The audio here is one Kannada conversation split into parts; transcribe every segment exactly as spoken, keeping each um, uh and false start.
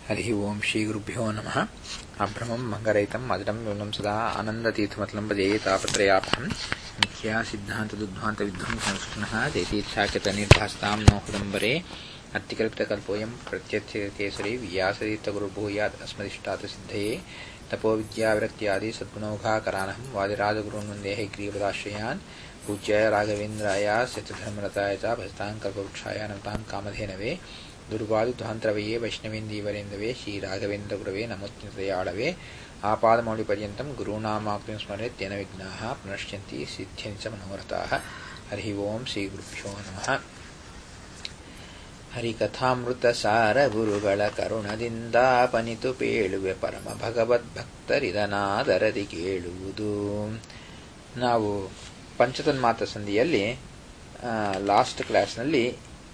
ಹರಿ ಓಂ ಶ್ರೀ ಗುರುಭ್ಯೋ ನಮಃ. ಅಭ್ರಮಂ ಭಂಗರಹಿತಂ ಅಜಡಂ ವಿಮಲಂ ಸದಾ ಆನಂದತೀರ್ಥಮತಲಂ ಭಜೇ ತಾಪತ್ರಯಾಪಹಂ ಮಿಥ್ಯಾ ಸಿದ್ಧಾಂತದುದ್ಧಾಂತ ವಿಧ್ವಂಸಂ ಸುಷ್ಣಃ ಜಯತೀರ್ಥಾಖ್ಯತ ನಿರ್ಭಾಸ್ತಾಂ ನೋ ಹೃದಂಬರೆ ಅತ್ತಿಕಲ್ಪಿತಕಲ್ಪೋಯಂ ಪ್ರತ್ಯರ್ಥ್ಯಕೇಸರಿ ವ್ಯಾಸತೀರ್ಥಗುರುರ್ಭೂಯಾತ್ ಅಸ್ಮದಿಷ್ಟಾತ ಸಿದ್ಧಯೇ ತಪೋವಿದ್ಯಾವಿರಕ್ತ್ಯಾದಿ ಸದ್ಗುಣೌಘಾಕರಾನಹಂ ವಾದಿರಾಜಗುರುನ್ ವಂದೇ ಹೈಗ್ರೀವದಾಶ್ರಯಾನ್ ಪೂಜ್ಯಾಯ ರಾಘವೇಂದ್ರಾಯ ಸತ್ಯಧರ್ಮರತಾಯ ಚ ಭಜತಾಂ ಕಲ್ಪವೃಕ್ಷಾಯ ನಮತಾಂ ಕಾಮಧೇನವೇ ದುರ್ವಾದುಧ್ವಾಂತರವಯೇ ವೈಷ್ಣವೇಂದೀವರೇಂದವೇ ಶ್ರೀ ರಾಘವೇಂದ್ರ ಗುರವೇ ನಮೋತ್ಯಂತದಯಾಳವೇ ಆಪಾದಮೌಳಿಪರ್ಯಂತಂ ಗುರುನಾಮಾಕ್ತಿಂ ಸ್ಮರೇತ್ ತೇನ ವಿಘ್ನಾಃ ಪ್ರಣಶ್ಯಂತಿ ಸಿದ್ಧ್ಯಂತಿ ಚ ಮನೋರಥಾಃ. ಹರಿ ಓಂ ಶ್ರೀ ಗುರುಭ್ಯೋ ನಮಃ. ಹರಿಕಥಾಮೃತ ಸಾರ ಗುರುಗಳ ಕರುಣದಿಂದಾಪನಿತು ಪೇಳುವೆ ಪರಮ ಭಗವದ್ಭಕ್ತರಿದನಾದರದಿ ಕೇಳುವುದು. ನಾವು ಪಂಚತನ್ಮಾತ್ರ ಸಂಧಿಯಲ್ಲಿ ಲಾಸ್ಟ್ ಕ್ಲಾಸ್ನಲ್ಲಿ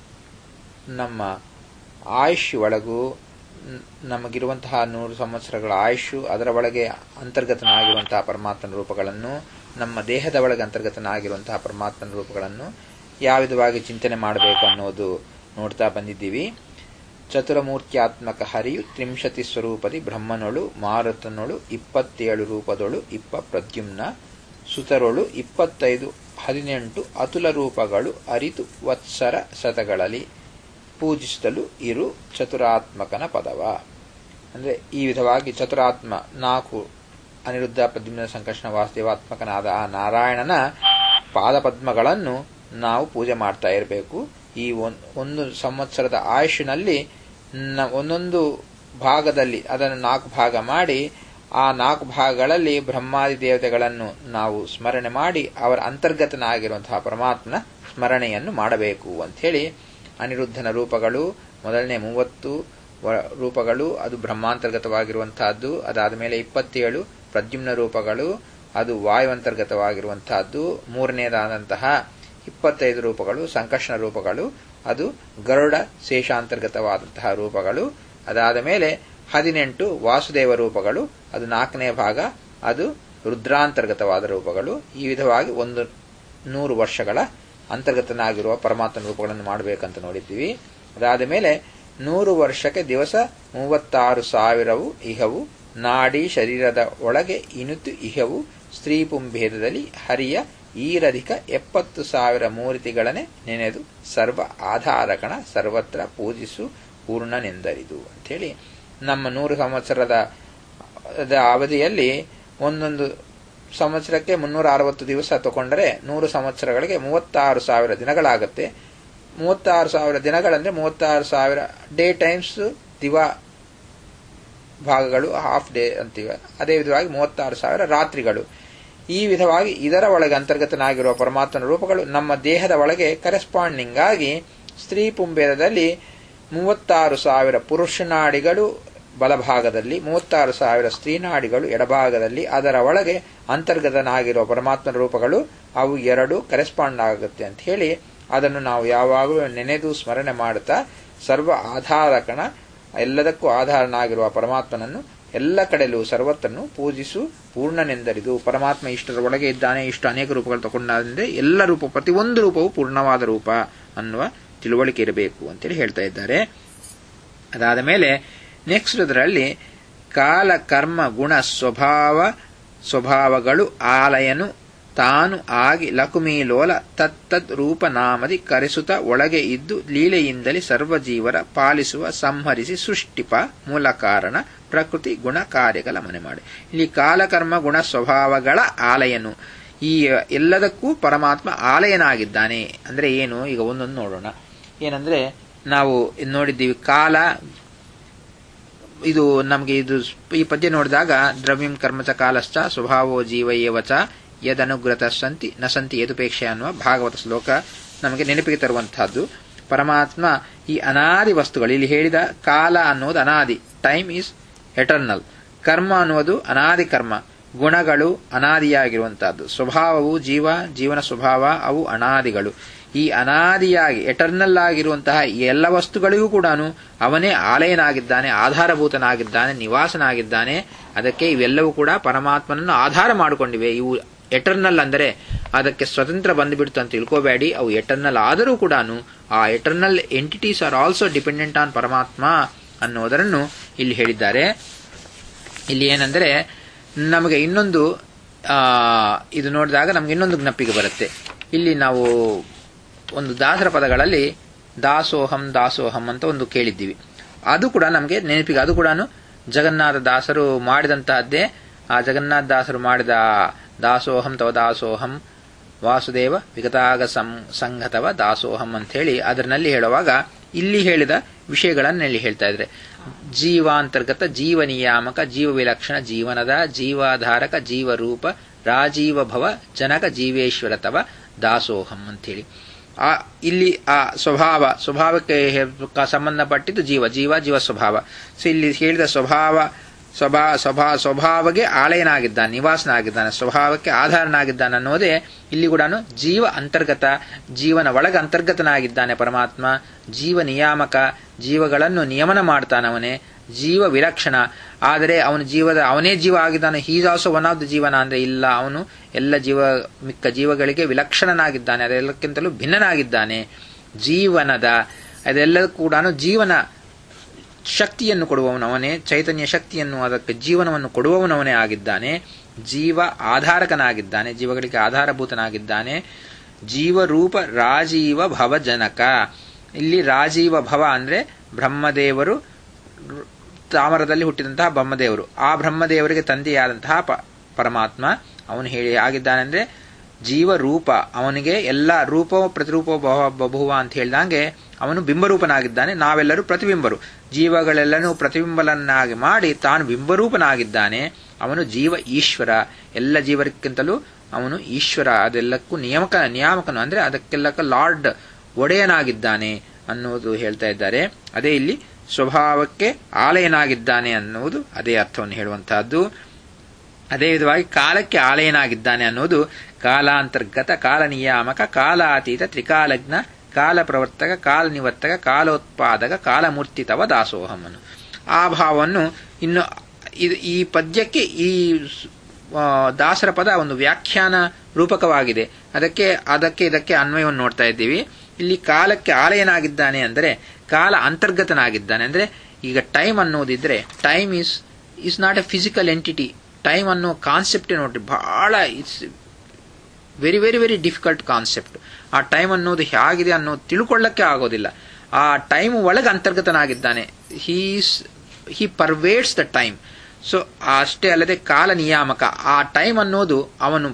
ನಮ್ಮ ಆಯುಷ್ ಒಳಗೂ ನಮಗಿರುವಂತಹ ನೂರು ಸಂವತ್ಸರಗಳ ಆಯುಷು, ಅದರ ಒಳಗೆ ಅಂತರ್ಗತನಾಗಿರುವಂತಹ ಪರಮಾತ್ಮನ ರೂಪಗಳನ್ನು, ನಮ್ಮ ದೇಹದ ಒಳಗೆ ಅಂತರ್ಗತನಾಗಿರುವಂತಹ ಪರಮಾತ್ಮನ ರೂಪಗಳನ್ನು ಯಾವ ವಿಧವಾಗಿ ಚಿಂತನೆ ಮಾಡಬೇಕು ಅನ್ನೋದು ನೋಡ್ತಾ ಬಂದಿದ್ದೀವಿ. ಚತುರಮೂರ್ತ್ಯಾತ್ಮಕ ಹರಿಯು ತ್ರಿಂಶತಿ ಸ್ವರೂಪದಿ ಬ್ರಹ್ಮನೊಳು ಮಾರುತನೊಳು ಇಪ್ಪತ್ತೇಳು ರೂಪದೊಳು ಇಪ್ಪ ಪ್ರದ್ಯುಮ್ನ ಸುತರೊಳು ಇಪ್ಪತ್ತೈದು ಹದಿನೆಂಟು ಅತುಲ ರೂಪಗಳು ಅರಿತು ವತ್ಸರ ಶತಗಳಲ್ಲಿ ಪೂಜಿಸಲು ಇರು ಚತುರಾತ್ಮಕನ ಪದವ. ಅಂದರೆ ಈ ವಿಧವಾಗಿ ಚತುರಾತ್ಮ ನಾಲ್ಕು ಅನಿರುದ್ಧ ಪ್ರದ್ಯುಮ್ನ ಸಂಕರ್ಷಣ ವಾಸುದೇವಾತ್ಮಕನಾದ ಆ ನಾರಾಯಣನ ಪಾದಪದ್ಮಗಳನ್ನು ನಾವು ಪೂಜೆ ಮಾಡ್ತಾ ಇರಬೇಕು. ಈ ಒಂದು ಸಂವತ್ಸರದ ಆಯುಷಿನಲ್ಲಿ ಒಂದೊಂದು ಭಾಗದಲ್ಲಿ ಅದನ್ನು ನಾಲ್ಕು ಭಾಗ ಮಾಡಿ ಆ ನಾಲ್ಕು ಭಾಗಗಳಲ್ಲಿ ಬ್ರಹ್ಮಾದಿ ದೇವತೆಗಳನ್ನು ನಾವು ಸ್ಮರಣೆ ಮಾಡಿ ಅವರ ಅಂತರ್ಗತನಾಗಿರುವಂತಹ ಪರಮಾತ್ಮನ ಸ್ಮರಣೆಯನ್ನು ಮಾಡಬೇಕು ಅಂಥೇಳಿ ಅನಿರುದ್ಧನ ರೂಪಗಳು ಮೊದಲನೇ ಮೂವತ್ತು ರೂಪಗಳು ಅದು ಬ್ರಹ್ಮಾಂತರ್ಗತವಾಗಿರುವಂತಹದ್ದು. ಅದಾದ ಮೇಲೆ ಇಪ್ಪತ್ತೇಳು ಪ್ರದ್ಯುಮ್ನ ರೂಪಗಳು ಅದು ವಾಯುವಂತರ್ಗತವಾಗಿರುವಂತಹದ್ದು. ಮೂರನೇದಾದಂತಹ ಇಪ್ಪತ್ತೈದು ರೂಪಗಳು ಸಂಕರ್ಷಣ ರೂಪಗಳು ಅದು ಗರುಡ ಶೇಷಾಂತರ್ಗತವಾದಂತಹ ರೂಪಗಳು. ಅದಾದ ಮೇಲೆ ಹದಿನೆಂಟು ವಾಸುದೇವ ರೂಪಗಳು ಅದು ನಾಲ್ಕನೇ ಭಾಗ, ಅದು ರುದ್ರಾಂತರ್ಗತವಾದ ರೂಪಗಳು. ಈ ವಿಧವಾಗಿ ಒಂದು ನೂರು ವರ್ಷಗಳ ಅಂತರ್ಗತನಾಗಿರುವ ಪರಮಾತ್ಮನ ರೂಪಗಳನ್ನು ಮಾಡಬೇಕಂತ ನೋಡಿದ್ದೀವಿ. ಅದಾದ ಮೇಲೆ ನೂರು ವರ್ಷಕ್ಕೆ ದಿವಸ ಮೂವತ್ತಾರು ಸಾವಿರವು ಇಹವು ನಾಡಿ ಶರೀರದ ಒಳಗೆ ಇನುತು ಇಹವು ಸ್ತ್ರೀ ಪುಂಭೇದದಲ್ಲಿ ಹರಿಯ ಈರಧಿಕ ಎಪ್ಪತ್ತು ಸಾವಿರ ಮೂರ್ತಿಗಳನ್ನೇ ನೆನೆದು ಸರ್ವ ಆಧಾರಕಣ ಸರ್ವತ್ರ ಪೂಜಿಸು ಪೂರ್ಣನೆಂದರಿದು ಅಂಥೇಳಿ ನಮ್ಮ ನೂರು ಸಂವತ್ಸರದ ಅವಧಿಯಲ್ಲಿ ಒಂದೊಂದು ಸಂವತ್ಸರಕ್ಕೆ ಮುನ್ನೂರ ಅರವತ್ತು ದಿವಸ ತಗೊಂಡರೆ ನೂರು ಸಂವತ್ಸರಗಳಿಗೆ ಮೂವತ್ತಾರು ಸಾವಿರ ದಿನಗಳಾಗುತ್ತೆ. ಮೂವತ್ತಾರು ಸಾವಿರ ದಿನಗಳಂದ್ರೆ ಮೂವತ್ತಾರು ಸಾವಿರ ಡೇ ಟೈಮ್ಸ್ ದಿವಾ ಭಾಗಗಳು ಹಾಫ್ ಡೇ ಅಂತೀವಿ. ಅದೇ ವಿಧವಾಗಿ ಮೂವತ್ತಾರು ಸಾವಿರ ರಾತ್ರಿಗಳು. ಈ ವಿಧವಾಗಿ ಇದರ ಒಳಗೆ ಅಂತರ್ಗತನಾಗಿರುವ ಪರಮಾತ್ಮನ ರೂಪಗಳು ನಮ್ಮ ದೇಹದ ಒಳಗೆ ಕರೆಸ್ಪಾಂಡಿಂಗ್ ಆಗಿ ಸ್ತ್ರೀ ಪುಂಬೇರದಲ್ಲಿ ಮೂವತ್ತಾರು ಸಾವಿರ ಪುರುಷನಾಡಿಗಳು ಬಲಭಾಗದಲ್ಲಿ, ಮೂವತ್ತಾರು ಸಾವಿರ ಸ್ತ್ರೀನಾಡಿಗಳು ಎಡಭಾಗದಲ್ಲಿ, ಅದರ ಒಳಗೆ ಅಂತರ್ಗತನಾಗಿರುವ ಪರಮಾತ್ಮನ ರೂಪಗಳು ಅವು ಎರಡು ಕರೆಸ್ಪಾಂಡ್ ಆಗುತ್ತೆ ಅಂತ ಹೇಳಿ ಅದನ್ನು ನಾವು ಯಾವಾಗಲೂ ನೆನೆದು ಸ್ಮರಣೆ ಮಾಡುತ್ತಾ ಸರ್ವ ಆಧಾರಕಣ ಎಲ್ಲದಕ್ಕೂ ಆಧಾರನಾಗಿರುವ ಪರಮಾತ್ಮನನ್ನು ಎಲ್ಲ ಕಡೆಯಲ್ಲೂ ಸರ್ವತ್ರನ್ನು ಪೂಜಿಸು ಪೂರ್ಣನೆಂದರಿದು. ಪರಮಾತ್ಮ ಇಷ್ಟರ ಒಳಗೆ ಇದ್ದಾನೆ, ಇಷ್ಟು ಅನೇಕ ರೂಪಗಳು ತಗೊಂಡಾದ್ರೆ ಎಲ್ಲ ರೂಪ ಪ್ರತಿಯೊಂದು ರೂಪವು ಪೂರ್ಣವಾದ ರೂಪ ಅನ್ನುವ ತಿಳುವಳಿಕೆ ಇರಬೇಕು ಅಂತೇಳಿ ಹೇಳ್ತಾ ಇದ್ದಾರೆ. ಅದಾದ ಮೇಲೆ ನೆಕ್ಸ್ಟ್ ಅದರಲ್ಲಿ ಕಾಲ ಕರ್ಮ ಗುಣ ಸ್ವಭಾವ ಸ್ವಭಾವಗಳು ಆಲಯನು ತಾನು ಆಗಿ ಲಕುಮೀಲೋಲ ತತ್ತದ್ ರೂಪನಾಮದಿ ಕರೆಸುತ್ತ ಒಳಗೆ ಇದ್ದು ಲೀಲೆಯಿಂದಲೇ ಸರ್ವಜೀವರ ಪಾಲಿಸುವ ಸಂಹರಿಸಿ ಸೃಷ್ಟಿಪ ಮೂಲ ಕಾರಣ ಪ್ರಕೃತಿ ಗುಣ ಕಾರ್ಯಗಳ ಮನೆ ಮಾಡಿ. ಇಲ್ಲಿ ಕಾಲಕರ್ಮ ಗುಣ ಸ್ವಭಾವಗಳ ಆಲಯನು, ಈ ಎಲ್ಲದಕ್ಕೂ ಪರಮಾತ್ಮ ಆಲಯನಾಗಿದ್ದಾನೆ. ಅಂದ್ರೆ ಏನು, ಈಗ ಒಂದೊಂದು ನೋಡೋಣ. ಏನಂದ್ರೆ ನಾವು ನೋಡಿದ್ದೀವಿ ಕಾಲ, ಇದು ನಮಗೆ ಇದು ಈ ಪದ್ಯ ನೋಡಿದಾಗ ದ್ರವ್ಯಂ ಕರ್ಮಚ ಕಾಲಶ್ಚ ಸ್ವಭಾವೋ ಜೀವ ಏವಚ ಯದನುಗ್ರತ ಸಂತಿ ನ ಸಂತಿ ಯದುಪೇಕ್ಷೆ ಅನ್ನುವ ಭಾಗವತ ಶ್ಲೋಕ ನಮಗೆ ನೆನಪಿಗೆ ತರುವಂತಹದ್ದು. ಪರಮಾತ್ಮ ಈ ಅನಾದಿ ವಸ್ತುಗಳು, ಇಲ್ಲಿ ಹೇಳಿದ ಕಾಲ ಅನ್ನೋದು ಅನಾದಿ, ಟೈಮ್ ಈಸ್ ಎಟರ್ನಲ್. ಕರ್ಮ ಅನ್ನುವುದು ಅನಾದಿ ಕರ್ಮ, ಗುಣಗಳು ಅನಾದಿಯಾಗಿರುವಂತಹದ್ದು. ಸ್ವಭಾವವು ಜೀವ, ಜೀವನ ಸ್ವಭಾವ ಅವು ಅನಾದಿಗಳು. ಈ ಅನಾದಿಯಾಗಿ ಎಟರ್ನಲ್ ಆಗಿರುವಂತಹ ಎಲ್ಲ ವಸ್ತುಗಳಿಗೂ ಕೂಡ ಅವನೇ ಆಲಯನಾಗಿದ್ದಾನೆ, ಆಧಾರಭೂತನಾಗಿದ್ದಾನೆ, ನಿವಾಸನಾಗಿದ್ದಾನೆ. ಅದಕ್ಕೆ ಇವೆಲ್ಲವೂ ಕೂಡ ಪರಮಾತ್ಮನನ್ನು ಆಧಾರ ಮಾಡಿಕೊಂಡಿವೆ. ಇವು ಎಟರ್ನಲ್ ಅಂದರೆ ಅದಕ್ಕೆ ಸ್ವತಂತ್ರ ಬಂದುಬಿಡ್ತು ಅಂತ ತಿಳ್ಕೋಬೇಡಿ. ಅವು ಎಟರ್ನಲ್ ಆದರೂ ಕೂಡ ಆ eternal entities are also dependent on Paramatma. ಅನ್ನೋದನ್ನು ಇಲ್ಲಿ ಹೇಳಿದ್ದಾರೆ. ಇಲ್ಲಿ ಏನಂದರೆ ನಮಗೆ ಇನ್ನೊಂದು ಇದು ನೋಡಿದಾಗ ನಮ್ಗೆ ಇನ್ನೊಂದು ಜ್ಞಪ್ಪಿಗೆ ಬರುತ್ತೆ. ಇಲ್ಲಿ ನಾವು ಒಂದು ದಾಸರ ಪದಗಳಲ್ಲಿ ದಾಸೋಹಂ ದಾಸೋಹಂ ಅಂತ ಒಂದು ಕೇಳಿದ್ದೀವಿ. ಅದು ಕೂಡ ನಮಗೆ ನೆನಪಿಗೆ, ಅದು ಕೂಡ ಜಗನ್ನಾಥ ದಾಸರು ಮಾಡಿದಂತಹದ್ದೇ. ಆ ಜಗನ್ನಾಥ ದಾಸರು ಮಾಡಿದ ದಾಸೋಹಂ ತವ ದಾಸೋಹಂ ವಾಸುದೇವ ವಿಗತಾಗ ಸಂಘತವ ದಾಸೋಹಂ ಅಂತ ಹೇಳಿ ಅದರಲ್ಲಿ ಹೇಳುವಾಗ ಇಲ್ಲಿ ಹೇಳಿದ ವಿಷಯಗಳನ್ನು ಇಲ್ಲಿ ಹೇಳ್ತಾ ಇದ್ರೆ, ಜೀವಾಂತರ್ಗತ ಜೀವ ನಿಯಾಮಕ ಜೀವ ವಿಲಕ್ಷಣ ಜೀವನದ ಜೀವಾಧಾರಕ ಜೀವರೂಪ ರಾಜೀವ ಭವ ಜನಕ ಜೀವೇಶ್ವರ ತವ ದಾಸೋಹಂ ಅಂತೇಳಿ ಆ ಇಲ್ಲಿ ಆ ಸ್ವಭಾವ ಸ್ವಭಾವಕ್ಕೆ ಸಂಬಂಧಪಟ್ಟಿದ್ದು ಜೀವ ಜೀವ ಜೀವ ಸ್ವಭಾವ. ಸೊ ಇಲ್ಲಿ ಹೇಳಿದ ಸ್ವಭಾವ ಸ್ವಭಾ ಸ್ವಭಾ ಸ್ವಭಾವಕ್ಕೆ ಆಲಯನಾಗಿದ್ದಾನೆ, ನಿವಾಸನಾಗಿದ್ದಾನೆ, ಸ್ವಭಾವಕ್ಕೆ ಆಧಾರನಾಗಿದ್ದಾನೆ ಅನ್ನೋದೇ ಇಲ್ಲಿ ಕೂಡ ಜೀವ ಅಂತರ್ಗತ, ಜೀವನ ಒಳಗ ಅಂತರ್ಗತನಾಗಿದ್ದಾನೆ ಪರಮಾತ್ಮ. ಜೀವ ನಿಯಾಮಕ, ಜೀವಗಳನ್ನು ನಿಯಮನ ಮಾಡ್ತಾನವನೇ. ಜೀವ ವಿಲಕ್ಷಣ, ಆದರೆ ಅವನು ಜೀವದ ಅವನೇ ಜೀವ ಆಗಿದ್ದಾನೆ. He's also one of the ಜೀವನ ಅಂದ್ರೆ ಇಲ್ಲ, ಅವನು ಎಲ್ಲ ಜೀವ ಮಿಕ್ಕ ಜೀವಗಳಿಗೆ ವಿಲಕ್ಷಣನಾಗಿದ್ದಾನೆ, ಅದೆಲ್ಲಕ್ಕಿಂತಲೂ ಭಿನ್ನನಾಗಿದ್ದಾನೆ. ಜೀವನದ ಅದೆಲ್ಲ ಕೂಡ ಜೀವನ ಶಕ್ತಿಯನ್ನು ಕೊಡುವವನವನೇ, ಚೈತನ್ಯ ಶಕ್ತಿಯನ್ನು ಅದಕ್ಕೆ ಜೀವನವನ್ನು ಕೊಡುವವನವನೇ ಆಗಿದ್ದಾನೆ. ಜೀವ ಆಧಾರಕನಾಗಿದ್ದಾನೆ, ಜೀವಗಳಿಗೆ ಆಧಾರಭೂತನಾಗಿದ್ದಾನೆ. ಜೀವರೂಪ ರಾಜೀವ ಭವ ಜನಕ. ಇಲ್ಲಿ ರಾಜೀವ ಭವ ಅಂದ್ರೆ ಬ್ರಹ್ಮದೇವರು, ತಾಮರದಲ್ಲಿ ಹುಟ್ಟಿದಂತಹ ಬ್ರಹ್ಮದೇವರು, ಆ ಬ್ರಹ್ಮದೇವರಿಗೆ ತಂದೆಯಾದಂತಹ ಪರಮಾತ್ಮ ಅವನು ಹೇಳಿ ಆಗಿದ್ದಾನೆ ಅಂದ್ರೆ ಜೀವರೂಪ. ಅವನಿಗೆ ಎಲ್ಲ ರೂಪ ಪ್ರತಿರೂಪ ಬಹುವ ಅಂತ ಹೇಳಿದಂಗೆ ಅವನು ಬಿಂಬರೂಪನಾಗಿದ್ದಾನೆ, ನಾವೆಲ್ಲರೂ ಪ್ರತಿಬಿಂಬರು. ಜೀವಗಳೆಲ್ಲನೂ ಪ್ರತಿಬಿಂಬಲನ್ನಾಗಿ ಮಾಡಿ ತಾನು ಬಿಂಬರೂಪನಾಗಿದ್ದಾನೆ. ಅವನು ಜೀವ ಈಶ್ವರ, ಎಲ್ಲ ಜೀವಕ್ಕಿಂತಲೂ ಅವನು ಈಶ್ವರ, ಅದೆಲ್ಲಕ್ಕೂ ನಿಯಮಕ ನಿಯಾಮಕನು ಅಂದ್ರೆ ಅದಕ್ಕೆಲ್ಲಕ್ಕ ಲಾರ್ಡ್ ಒಡೆಯನಾಗಿದ್ದಾನೆ ಅನ್ನುವುದು ಹೇಳ್ತಾ ಇದ್ದಾರೆ. ಅದೇ ಇಲ್ಲಿ ಸ್ವಭಾವಕ್ಕೆ ಆಲಯನಾಗಿದ್ದಾನೆ ಅನ್ನುವುದು ಅದೇ ಅರ್ಥವನ್ನು ಹೇಳುವಂತಹದ್ದು. ಅದೇ ವಿಧವಾಗಿ ಕಾಲಕ್ಕೆ ಆಲಯನಾಗಿದ್ದಾನೆ ಅನ್ನೋದು ಕಾಲಾಂತರ್ಗತ ಕಾಲ ನಿಯಾಮಕ ಕಾಲಾತೀತ ತ್ರಿಕಾಲಜ್ಞ ಕಾಲ ಪ್ರವರ್ತಕ ಕಾಲ ನಿವರ್ತಕ ಕಾಲೋತ್ಪಾದಕ ಕಾಲಮೂರ್ತಿತವ ದಾಸೋಹಮನು. ಆ ಭಾವವನ್ನು ಇನ್ನು ಈ ಪದ್ಯಕ್ಕೆ ಈ ದಾಸರ ಪದ ಒಂದು ವ್ಯಾಖ್ಯಾನ ರೂಪಕವಾಗಿದೆ. ಅದಕ್ಕೆ ಅದಕ್ಕೆ ಇದಕ್ಕೆ ಅನ್ವಯವನ್ನು ನೋಡ್ತಾ ಇದ್ದೀವಿ. ಇಲ್ಲಿ ಕಾಲಕ್ಕೆ ಆಲಯನಾಗಿದ್ದಾನೆ ಅಂದರೆ ಕಾಲ ಅಂತರ್ಗತನಾಗಿದ್ದಾನೆ ಅಂದ್ರೆ ಈಗ ಟೈಮ್ ಅನ್ನೋದಿದ್ರೆ time is is not a physical entity. Time ಅನ್ನೋ ಕಾನ್ಸೆಪ್ಟ್ ನೋಡ್ರಿ ಬಹಳ it's very very very difficult concept. ಆ ಟೈಮ್ ಅನ್ನೋದು ಹೇಗಿದೆ ಅನ್ನೋದು ತಿಳ್ಕೊಳ್ಳಕ್ಕೆ ಆಗೋದಿಲ್ಲ. ಆ ಟೈಮ್ ಒಳಗೆ ಅಂತರ್ಗತನಾಗಿದ್ದಾನೆ. He's he pervades the time. So ಅಷ್ಟೇ ಅಲ್ಲದೆ ಕಾಲ ನಿಯಾಮಕ, ಆ ಟೈಮ್ ಅನ್ನೋದು ಅವನು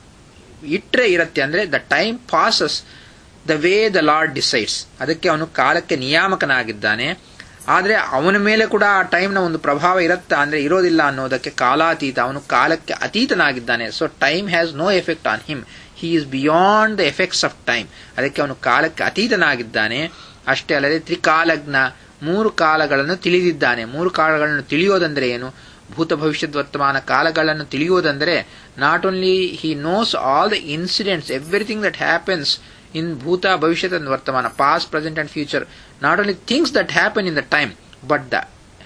ಇಟ್ಟರೆ ಇರುತ್ತೆ ಅಂದ್ರೆ the time passes the way the lord decides. ಅದಕ್ಕೆ ಅವನು ಕಾಲಕ್ಕೆ ನಿಯಾಮಕನಾಗಿದ್ದಾನೆ. ಆದರೆ ಅವನ ಮೇಲೆ ಕೂಡ ಆ ಟೈಮ್ನ ಒಂದು ಪ್ರಭಾವ ಇರುತ್ತಾ ಅಂದ್ರೆ ಇರೋದಿಲ್ಲ ಅನ್ನೋದಕ್ಕೆ ಕಾಲಾತೀತ, ಅವನು ಕಾಲಕ್ಕೆ ಅತೀತನಾಗಿದ್ದಾನೆ. So time has no effect on him, he is beyond the effects of time. ಅದಕ್ಕೆ ಅವನು ಕಾಲಕ್ಕೆ ಅತೀತನಾಗಿದ್ದಾನೆ. ಅಷ್ಟೇ ಅಲ್ಲದೆ ತ್ರಿಕಾಲಜ್ಞ, ಮೂರು ಕಾಲಗಳನ್ನು ತಿಳಿದಿದ್ದಾನೆ. ಮೂರು ಕಾಲಗಳನ್ನು ತಿಳಿಯೋದಂದ್ರೆ ಏನು? ಭೂತ ಭವಿಷ್ಯದ ವರ್ತಮಾನ ಕಾಲಗಳನ್ನು ತಿಳಿಯೋದಂದ್ರೆ not only he knows all the incidents, everything that happens in bhuta bhavishyat and vartamana, past, present and future, not only things that happen in the time but the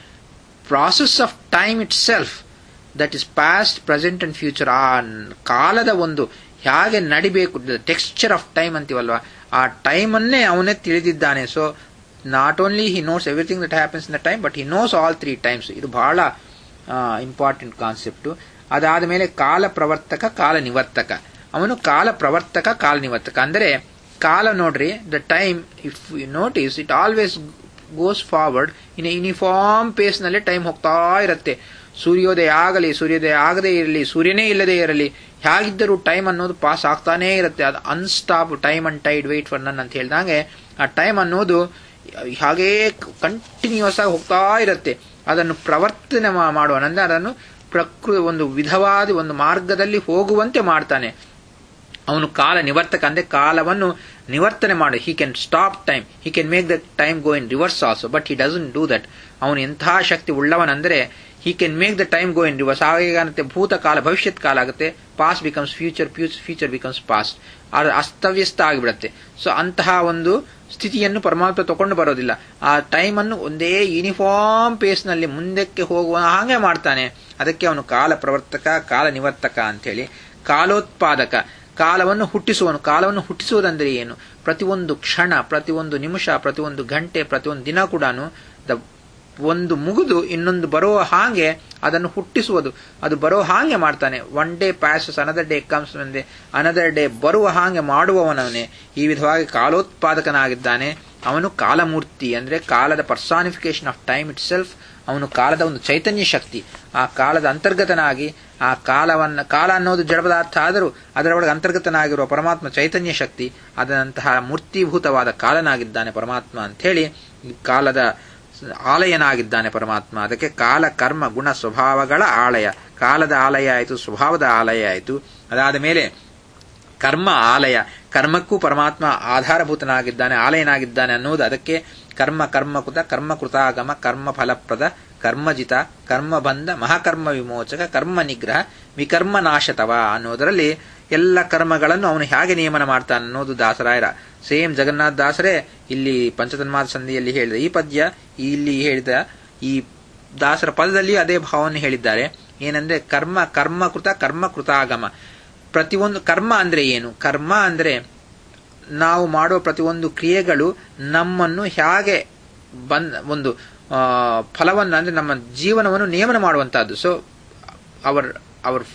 process of time itself, that is past, present and future. ಆ ಕಾಲದ ಒಂದು ಹೇಗೆ ನಡಿಬೇಕು, ಟೆಕ್ಸ್ಚರ್ ಆಫ್ ಟೈಮ್ ಅಂತೀವಲ್ವಾ, ಆ ಟೈಮ್ ಅನ್ನೇ ಅವನೇ ತಿಳಿದಿದ್ದಾನೆ. So not only he knows everything that happens in the time but he knows all three times. ಇದು ಬಹಳ ಇಂಪಾರ್ಟೆಂಟ್ ಕಾನ್ಸೆಪ್ಟ್. ಅದಾದ ಮೇಲೆ ಕಾಲ ಪ್ರವರ್ತಕ ಕಾಲ ನಿವರ್ತಕ. ಅವನು ಕಾಲ ಪ್ರವರ್ತಕ ಕಾಲ ನಿವರ್ತಕ ಅಂದರೆ ಕಾಲ ನೋಡ್ರಿ, the time if you notice it always goes forward in uniform pace ನಲ್ಲಿ ಟೈಮ್ ಹೋಗ್ತಾ ಇರುತ್ತೆ. ಸೂರ್ಯೋದಯ ಆಗಲಿ ಸೂರ್ಯೋದಯ ಆಗದೇ ಇರಲಿ, ಸೂರ್ಯನೇ ಇಲ್ಲದೇ ಇರಲಿ, ಹೇಗಿದ್ದರೂ ಟೈಮ್ ಅನ್ನೋದು ಪಾಸ್ ಆಗ್ತಾನೇ ಇರುತ್ತೆ. ಅದು unstop time and tide wait for none ಅಂತ ಹೇಳಿದಂಗೆ ಆ ಟೈಮ್ ಅನ್ನೋದು ಹಾಗೇ ಕಂಟಿನ್ಯೂಸ್ ಆಗಿ ಹೋಗ್ತಾ ಇರುತ್ತೆ. ಅದನ್ನು ಪ್ರವರ್ತನೆ ಮಾಡುವನಂದ್ರೆ ಅದನ್ನು ಪ್ರಕೃತಿ ಒಂದು ವಿಧವಾದ ಒಂದು ಮಾರ್ಗದಲ್ಲಿ ಹೋಗುವಂತೆ ಮಾಡ್ತಾನೆ. ಅವನು ಕಾಲ ನಿವರ್ತಕ ಅಂದ್ರೆ ಕಾಲವನ್ನು ನಿವರ್ತನೆ ಮಾಡಿ, he can stop time, he can make the time go in reverse also, but he doesn't do that. ಅವನು ಎಂತಹ ಶಕ್ತಿ ಉಳ್ಳವನಂದ್ರೆ he can make the time go in reverse. ಹಾಗೇಗಾಗುತ್ತೆ, ಭೂತ ಕಾಲ ಭವಿಷ್ಯತ್ ಕಾಲ ಆಗುತ್ತೆ, past becomes future, future becomes past. ಅದು ಅಸ್ತವ್ಯಸ್ತ ಆಗಿಬಿಡುತ್ತೆ. ಸೊ ಅಂತಹ ಒಂದು ಸ್ಥಿತಿಯನ್ನು ಪರಮಾತ್ಮ ತಗೊಂಡು ಬರೋದಿಲ್ಲ. ಆ ಟೈಮ್ ಅನ್ನು ಒಂದೇ ಯೂನಿಫಾರ್ಮ್ ಪೇಸ್ ನಲ್ಲಿ ಮುಂದಕ್ಕೆ ಹೋಗುವ ಹಾಗೆ ಮಾಡ್ತಾನೆ. ಅದಕ್ಕೆ ಅವನು ಕಾಲ ಪ್ರವರ್ತಕ ಕಾಲ ನಿವರ್ತಕ ಅಂತೇಳಿ. ಕಾಲೋತ್ಪಾದಕ, ಕಾಲವನ್ನು ಹುಟ್ಟಿಸುವನು. ಕಾಲವನ್ನು ಹುಟ್ಟಿಸುವುದಂದ್ರೆ ಏನು? ಪ್ರತಿಯೊಂದು ಕ್ಷಣ, ಪ್ರತಿಯೊಂದು ನಿಮಿಷ, ಪ್ರತಿಯೊಂದು ಗಂಟೆ, ಪ್ರತಿಯೊಂದು ದಿನ ಕೂಡ ದ ಒಂದು ಮುಗಿದು ಇನ್ನೊಂದು ಬರುವ ಹಾಗೆ ಅದನ್ನು ಹುಟ್ಟಿಸುವುದು, ಅದು ಬರೋ ಹಾಗೆ ಮಾಡ್ತಾನೆ. One day passes another day comes ಎಂದೆ ಅನದರ್ ಡೇ ಬರುವ ಹಾಗೆ ಮಾಡುವವನವನೇ. ಈ ವಿಧವಾಗಿ ಕಾಲೋತ್ಪಾದಕನಾಗಿದ್ದಾನೆ. ಅವನು ಕಾಲಮೂರ್ತಿ, ಅಂದ್ರೆ ಕಾಲದ personification of time itself. ಅವನು ಕಾಲದ ಒಂದು ಚೈತನ್ಯ ಶಕ್ತಿ. ಆ ಕಾಲದ ಅಂತರ್ಗತನಾಗಿ, ಆ ಕಾಲವನ್ನ ಕಾಲ ಅನ್ನೋದು ಜಡ ಪದಾರ್ಥ ಆದರೂ ಅದರ ಒಳಗೆ ಅಂತರ್ಗತನಾಗಿರುವ ಪರಮಾತ್ಮ ಚೈತನ್ಯ ಶಕ್ತಿ, ಅದರಂತಹ ಮೂರ್ತಿಭೂತವಾದ ಕಾಲನಾಗಿದ್ದಾನೆ ಪರಮಾತ್ಮ ಅಂಥೇಳಿ ಕಾಲದ ಆಲಯನಾಗಿದ್ದಾನೆ ಪರಮಾತ್ಮ. ಅದಕ್ಕೆ ಕಾಲ ಕರ್ಮ ಗುಣ ಸ್ವಭಾವಗಳ ಆಲಯ. ಕಾಲದ ಆಲಯ ಆಯಿತು, ಸ್ವಭಾವದ ಆಲಯ ಆಯಿತು. ಅದಾದ ಮೇಲೆ ಕರ್ಮ ಆಲಯ. ಕರ್ಮಕ್ಕೂ ಪರಮಾತ್ಮ ಆಧಾರಭೂತನಾಗಿದ್ದಾನೆ, ಆಲಯನಾಗಿದ್ದಾನೆ ಅನ್ನುವುದು ಅದಕ್ಕೆ ಕರ್ಮ ಕರ್ಮಕೃತ ಕರ್ಮಕೃತಾಗಮ ಕರ್ಮ ಫಲಪ್ರದ ಕರ್ಮಜಿತ ಕರ್ಮಬಂಧ ಮಹಾಕರ್ಮ ವಿಮೋಚಕ ಕರ್ಮ ನಿಗ್ರಹ ವಿಕರ್ಮ ನಾಶತವ ಅನ್ನೋದರಲ್ಲಿ ಎಲ್ಲ ಕರ್ಮಗಳನ್ನು ಅವನು ಹೇಗೆ ನಿಯಮನ ಮಾಡ್ತಾನೆ ಅನ್ನೋದು ದಾಸರಾಯರ ಸೇಮ್ ಜಗನ್ನಾಥ ದಾಸರೇ ಇಲ್ಲಿ ಪಂಚತನ್ಮಾದ ಸಂಧಿಯಲ್ಲಿ ಹೇಳಿದ ಈ ಪದ್ಯ, ಇಲ್ಲಿ ಹೇಳಿದ ಈ ದಾಸರ ಪದದಲ್ಲಿ ಅದೇ ಭಾವವನ್ನು ಹೇಳಿದ್ದಾರೆ. ಏನಂದ್ರೆ ಕರ್ಮ ಕರ್ಮಕೃತ ಕರ್ಮಕೃತಾಗಮ. ಪ್ರತಿಯೊಂದು ಕರ್ಮ ಅಂದ್ರೆ ಏನು? ಕರ್ಮ ಅಂದ್ರೆ ನಾವು ಮಾಡುವ ಪ್ರತಿಯೊಂದು ಕ್ರಿಯೆಗಳು ನಮ್ಮನ್ನು ಹೇಗೆ ಬಂದ ಒಂದು ಫಲವನ್ನು ಅಂದ್ರೆ ನಮ್ಮ ಜೀವನವನ್ನು ನಿಯಮನ ಮಾಡುವಂತಹದ್ದು. So our our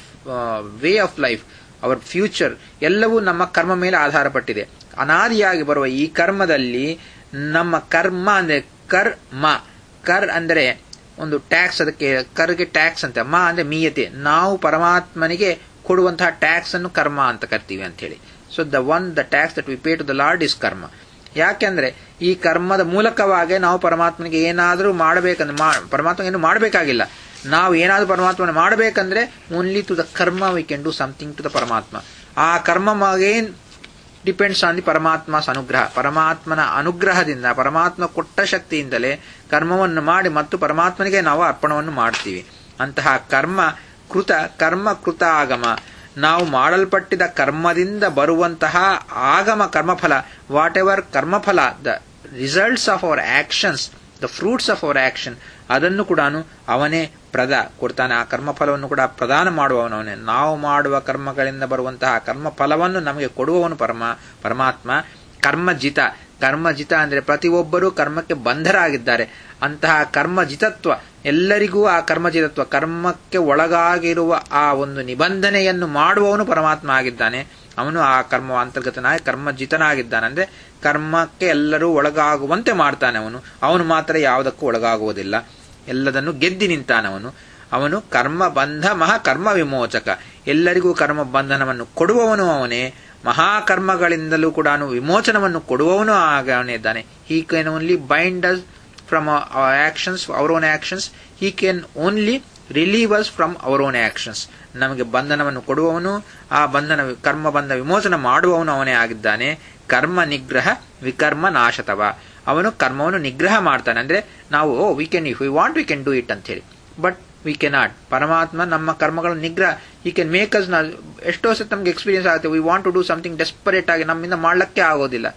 way of life, our future ಎಲ್ಲವೂ ನಮ್ಮ ಕರ್ಮ ಮೇಲೆ ಆಧಾರಪಟ್ಟಿದೆ. ಅನಾದಿಯಾಗಿ ಬರುವ ಈ ಕರ್ಮದಲ್ಲಿ ನಮ್ಮ ಕರ್ಮ ಅಂದ್ರೆ ಕರ್ಮ, ಕರ್ ಅಂದ್ರೆ ಒಂದು ಟ್ಯಾಕ್ಸ್, ಅದಕ್ಕೆ ಕರ್ಗೆ ಟ್ಯಾಕ್ಸ್ ಅಂತ, ಮ ಅಂದ್ರೆ ಮೀಯತೆ, ನಾವು ಪರಮಾತ್ಮನಿಗೆ ಕೊಡುವಂತಹ ಟ್ಯಾಕ್ಸ್ ಅನ್ನು ಕರ್ಮ ಅಂತ ಕರ್ತೀವಿ ಅಂತ ಹೇಳಿ. So the one the tax that we pay to the lord is karma. ಯಾಕೆಂದ್ರೆ ಈ ಕರ್ಮದ ಮೂಲಕವಾಗಿ ನಾವು ಪರಮಾತ್ಮನಿಗೆ ಏನಾದರೂ ಮಾಡಬೇಕಂದ್ರೆ ಪರಮಾತ್ಮ ಏನು ಮಾಡಬೇಕಾಗಿಲ್ಲ. ನಾವು ಏನಾದರೂ ಪರಮಾತ್ಮನ ಮಾಡಬೇಕಂದ್ರೆ only to the karma we can do something to the Paramatma. ಆ karma again depends on the Paramatma's ಅನುಗ್ರಹ. ಪರಮಾತ್ಮನ ಅನುಗ್ರಹದಿಂದ, ಪರಮಾತ್ಮ ಕೊಟ್ಟ ಶಕ್ತಿಯಿಂದಲೇ ಕರ್ಮವನ್ನು ಮಾಡಿ ಮತ್ತು ಪರಮಾತ್ಮನಿಗೆ ನಾವು ಅರ್ಪಣವನ್ನು ಮಾಡ್ತೀವಿ. ಅಂತಹ ಕರ್ಮ ಕೃತ ಕರ್ಮ ಕೃತ ಆಗಮ, ನಾವು ಮಾಡಲ್ಪಟ್ಟಿದ ಕರ್ಮದಿಂದ ಬರುವಂತಹ ಆಗಮ ಕರ್ಮಫಲ, ವಾಟ್ ಎವರ್ ಕರ್ಮಫಲ, the results of our actions, the fruits of our action, ಅದನ್ನು ಕೂಡ ಅವನೇ ಪ್ರದ ಕೊಡ್ತಾನೆ. ಆ ಕರ್ಮಫಲವನ್ನು ಕೂಡ ಪ್ರದಾನ ಮಾಡುವವನವನೇ. ನಾವು ಮಾಡುವ ಕರ್ಮಗಳಿಂದ ಬರುವಂತಹ ಕರ್ಮಫಲವನ್ನು ನಮಗೆ ಕೊಡುವವನು ಪರಮ ಪರಮಾತ್ಮ. ಕರ್ಮಜಿತ, ಕರ್ಮಜಿತ ಅಂದ್ರೆ ಪ್ರತಿಯೊಬ್ಬರೂ ಕರ್ಮಕ್ಕೆ ಬಂಧರಾಗಿದ್ದಾರೆ. ಅಂತಹ ಕರ್ಮಜಿತತ್ವ, ಎಲ್ಲರಿಗೂ ಆ ಕರ್ಮಜಿತತ್ವ, ಕರ್ಮಕ್ಕೆ ಒಳಗಾಗಿರುವ ಆ ಒಂದು ನಿಬಂಧನೆಯನ್ನು ಮಾಡುವವನು ಪರಮಾತ್ಮ ಆಗಿದ್ದಾನೆ. ಅವನು ಆ ಕರ್ಮ ಅಂತರ್ಗತನಾಗಿ ಕರ್ಮಜಿತನಾಗಿದ್ದಾನೆ. ಅಂದ್ರೆ ಕರ್ಮಕ್ಕೆ ಎಲ್ಲರೂ ಒಳಗಾಗುವಂತೆ ಮಾಡ್ತಾನೆ ಅವನು. ಅವನು ಮಾತ್ರ ಯಾವುದಕ್ಕೂ ಒಳಗಾಗುವುದಿಲ್ಲ, ಎಲ್ಲದನ್ನು ಗೆದ್ದಿ ನಿಂತಾನವನು. ಅವನು ಕರ್ಮ ಬಂಧ ಮಹಾ ಕರ್ಮ ವಿಮೋಚಕ, ಎಲ್ಲರಿಗೂ ಕರ್ಮ ಬಂಧನವನ್ನು ಕೊಡುವವನು ಅವನೇ. ಮಹಾಕರ್ಮಗಳಿಂದಲೂ ಕೂಡ ವಿಮೋಚನವನ್ನು ಕೊಡುವವನು ಆಗ ಅವನಿದ್ದಾನೆ. He can only bind us from our actions, our own actions. He can only relieve us from our own actions. ನಮಗೆ ಬಂಧನವನ್ನು ಕೊಡುವವನು, ಆ ಬಂಧನ ಕರ್ಮ ಬಂಧ ವಿಮೋಚನ ಮಾಡುವವನು ಅವನೇ ಆಗಿದ್ದಾನೆ. ಕರ್ಮ ನಿಗ್ರಹ ವಿಕರ್ಮ ನಾಶತವ, ಅವನು ಕರ್ಮವನ್ನು ನಿಗ್ರಹ ಮಾಡ್ತಾನೆ. ಅಂದ್ರೆ ನಾವು oh we can if we want we can do it ಅಂತ ಹೇಳಿ, ಬಟ್ ವಿ ಕೆನಾಟ್. ಪರಮಾತ್ಮ ನಮ್ಮ ಕರ್ಮಗಳನ್ನು ನಿಗ್ರಹ, ಈ ಕ್ಯಾನ್ ಮೇಕ್ ಅಸ್. ಎಷ್ಟೋ ಸತ್ ನಮ್ಗೆ ಎಕ್ಸ್ಪೀರಿಯನ್ಸ್ ಆಗುತ್ತೆ, we want to do something desperate ಆಗಿ, ನಮ್ಮಿಂದ ಮಾಡ್ಲಿಕ್ಕೆ ಆಗೋದಿಲ್ಲ.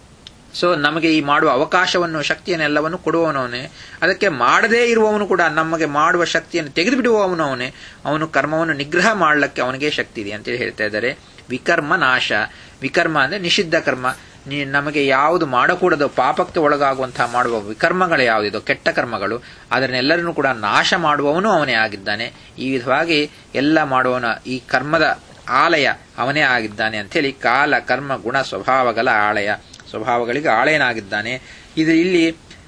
ಸೊ ನಮಗೆ ಈ ಮಾಡುವ ಅವಕಾಶವನ್ನು, ಶಕ್ತಿಯನ್ನೆಲ್ಲವನ್ನು ಕೊಡುವವನವನೇ. ಅದಕ್ಕೆ ಮಾಡದೇ ಇರುವವನು ಕೂಡ ನಮಗೆ ಮಾಡುವ ಶಕ್ತಿಯನ್ನು ತೆಗೆದು ಬಿಡುವವನು ಅವನೇ. ಅವನು ಕರ್ಮವನ್ನು ನಿಗ್ರಹ ಮಾಡಲಿಕ್ಕೆ ಅವನಿಗೆ ಶಕ್ತಿ ಇದೆ ಅಂತೇಳಿ ಹೇಳ್ತಾ ಇದ್ದಾರೆ. ವಿಕರ್ಮ ನಾಶ, ವಿಕರ್ಮ ಅಂದ್ರೆ ನಿಷಿದ್ಧ ಕರ್ಮ, ನಮಗೆ ಯಾವುದು ಮಾಡಕೂಡದು, ಪಾಪಕ್ಕೆ ಒಳಗಾಗುವಂತಹ ಮಾಡುವ ವಿಕರ್ಮಗಳು ಯಾವುದಿದೋ, ಕೆಟ್ಟ ಕರ್ಮಗಳು, ಅದನ್ನೆಲ್ಲರನ್ನು ಕೂಡ ನಾಶ ಮಾಡುವವನು ಅವನೇ ಆಗಿದ್ದಾನೆ. ಈ ವಿಧವಾಗಿ ಎಲ್ಲ ಮಾಡುವವನ ಈ ಕರ್ಮದ ಆಲಯ ಅವನೇ ಆಗಿದ್ದಾನೆ ಅಂತೇಳಿ ಕಾಲ ಕರ್ಮ ಗುಣ ಸ್ವಭಾವಗಳ ಆಲಯ, ಸ್ವಭಾವಗಳಿಗೆ ಆಳೇನಾಗಿದ್ದಾನೆ. ಇದು ಇಲ್ಲಿ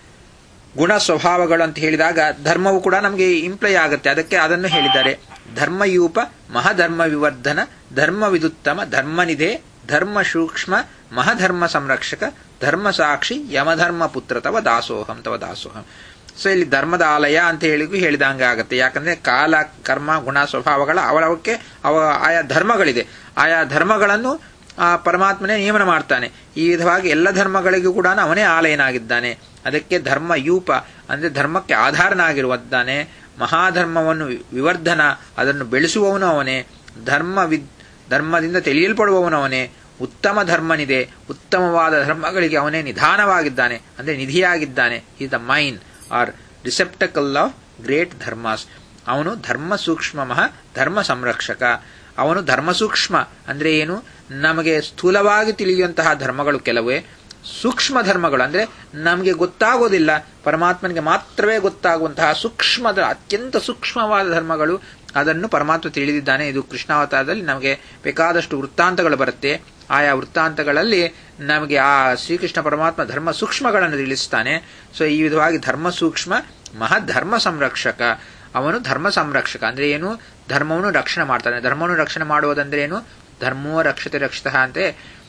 ಗುಣ ಸ್ವಭಾವಗಳು ಅಂತ ಹೇಳಿದಾಗ ಧರ್ಮವು ಕೂಡ ನಮಗೆ ಇಂಪ್ಲೈ ಆಗುತ್ತೆ. ಅದಕ್ಕೆ ಅದನ್ನು ಹೇಳಿದ್ದಾರೆ. ಧರ್ಮಯೂಪ ಮಹಧರ್ಮ ವಿವರ್ಧನ ಧರ್ಮ ವಿದುತ್ತಮ ಧರ್ಮನಿಧೆ ಧರ್ಮ ಸೂಕ್ಷ್ಮ ಮಹಧರ್ಮ ಸಂರಕ್ಷಕ ಧರ್ಮ ಸಾಕ್ಷಿ ಯಮಧರ್ಮ ಪುತ್ರ ತವ ದಾಸೋಹಂ ತವ ದಾಸೋಹಂ. ಸೊ ಇಲ್ಲಿ ಧರ್ಮದ ಆಲಯ ಅಂತ ಹೇಳಿಗೂ ಹೇಳಿದಂಗೆ ಆಗುತ್ತೆ. ಯಾಕಂದ್ರೆ ಕಾಲ ಕರ್ಮ ಗುಣ ಸ್ವಭಾವಗಳ ಅವಳವಕ್ಕೆ ಅವ ಆಯಾ ಧರ್ಮಗಳಿದೆ. ಆಯಾ ಧರ್ಮಗಳನ್ನು ಆ ಪರಮಾತ್ಮನೇ ನಿಯಮನ ಮಾಡ್ತಾನೆ. ಈ ವಿಧವಾಗಿ ಎಲ್ಲ ಧರ್ಮಗಳಿಗೂ ಕೂಡ ಅವನೇ ಆಲಯನಾಗಿದ್ದಾನೆ. ಅದಕ್ಕೆ ಧರ್ಮಯೂಪ ಅಂದ್ರೆ ಧರ್ಮಕ್ಕೆ ಆಧಾರನಾಗಿರುತ್ತಾನೆ. ಮಹಾಧರ್ಮವನ್ನು ವಿವರ್ಧನ, ಅದನ್ನು ಬೆಳೆಸುವವನು ಅವನೇ. ಧರ್ಮ ವಿದ್ ಧರ್ಮದಿಂದ ತಿಳಿಯಲ್ಪಡುವವನು ಅವನೇ. ಉತ್ತಮ ಧರ್ಮನಿದೆ, ಉತ್ತಮವಾದ ಧರ್ಮಗಳಿಗೆ ಅವನೇ ನಿಧಾನವಾಗಿದ್ದಾನೆ, ಅಂದ್ರೆ ನಿಧಿಯಾಗಿದ್ದಾನೆ. ಈ the main or receptacle of great dharmas. ಅವನು ಧರ್ಮ ಸೂಕ್ಷ್ಮ ಮಹ ಧರ್ಮ ಸಂರಕ್ಷಕ. ಅವನು ಧರ್ಮ ಸೂಕ್ಷ್ಮ ಅಂದ್ರೆ ಏನು? ನಮಗೆ ಸ್ಥೂಲವಾಗಿ ತಿಳಿಯುವಂತಹ ಧರ್ಮಗಳು ಕೆಲವೇ, ಸೂಕ್ಷ್ಮ ಧರ್ಮಗಳು ಅಂದ್ರೆ ನಮಗೆ ಗೊತ್ತಾಗೋದಿಲ್ಲ, ಪರಮಾತ್ಮನಿಗೆ ಮಾತ್ರವೇ ಗೊತ್ತಾಗುವಂತಹ ಸೂಕ್ಷ್ಮದ ಅತ್ಯಂತ ಸೂಕ್ಷ್ಮವಾದ ಧರ್ಮಗಳು, ಅದನ್ನು ಪರಮಾತ್ಮ ತಿಳಿದಿದ್ದಾನೆ. ಇದು ಕೃಷ್ಣಾವತಾರದಲ್ಲಿ ನಮಗೆ ಬೇಕಾದಷ್ಟು ವೃತ್ತಾಂತಗಳು ಬರುತ್ತೆ. ಆಯಾ ವೃತ್ತಾಂತಗಳಲ್ಲಿ ನಮಗೆ ಆ ಶ್ರೀಕೃಷ್ಣ ಪರಮಾತ್ಮ ಧರ್ಮ ಸೂಕ್ಷ್ಮಗಳನ್ನು ತಿಳಿಸ್ತಾನೆ. ಸೊ ಈ ವಿಧವಾಗಿ ಧರ್ಮ ಸೂಕ್ಷ್ಮ ಮಹಧರ್ಮ ಸಂರಕ್ಷಕ, ಅವನು ಧರ್ಮ ಸಂರಕ್ಷಕ ಅಂದ್ರೆ ಏನು, ಧರ್ಮವನ್ನು ರಕ್ಷಣೆ ಮಾಡ್ತಾನೆ. ಧರ್ಮವನ್ನು ರಕ್ಷಣೆ ಮಾಡುವುದಂದ್ರೆ ಏನು, ಧರ್ಮೋ ರಕ್ಷತೆ ರಕ್ಷಿತ ಅಂತೆ.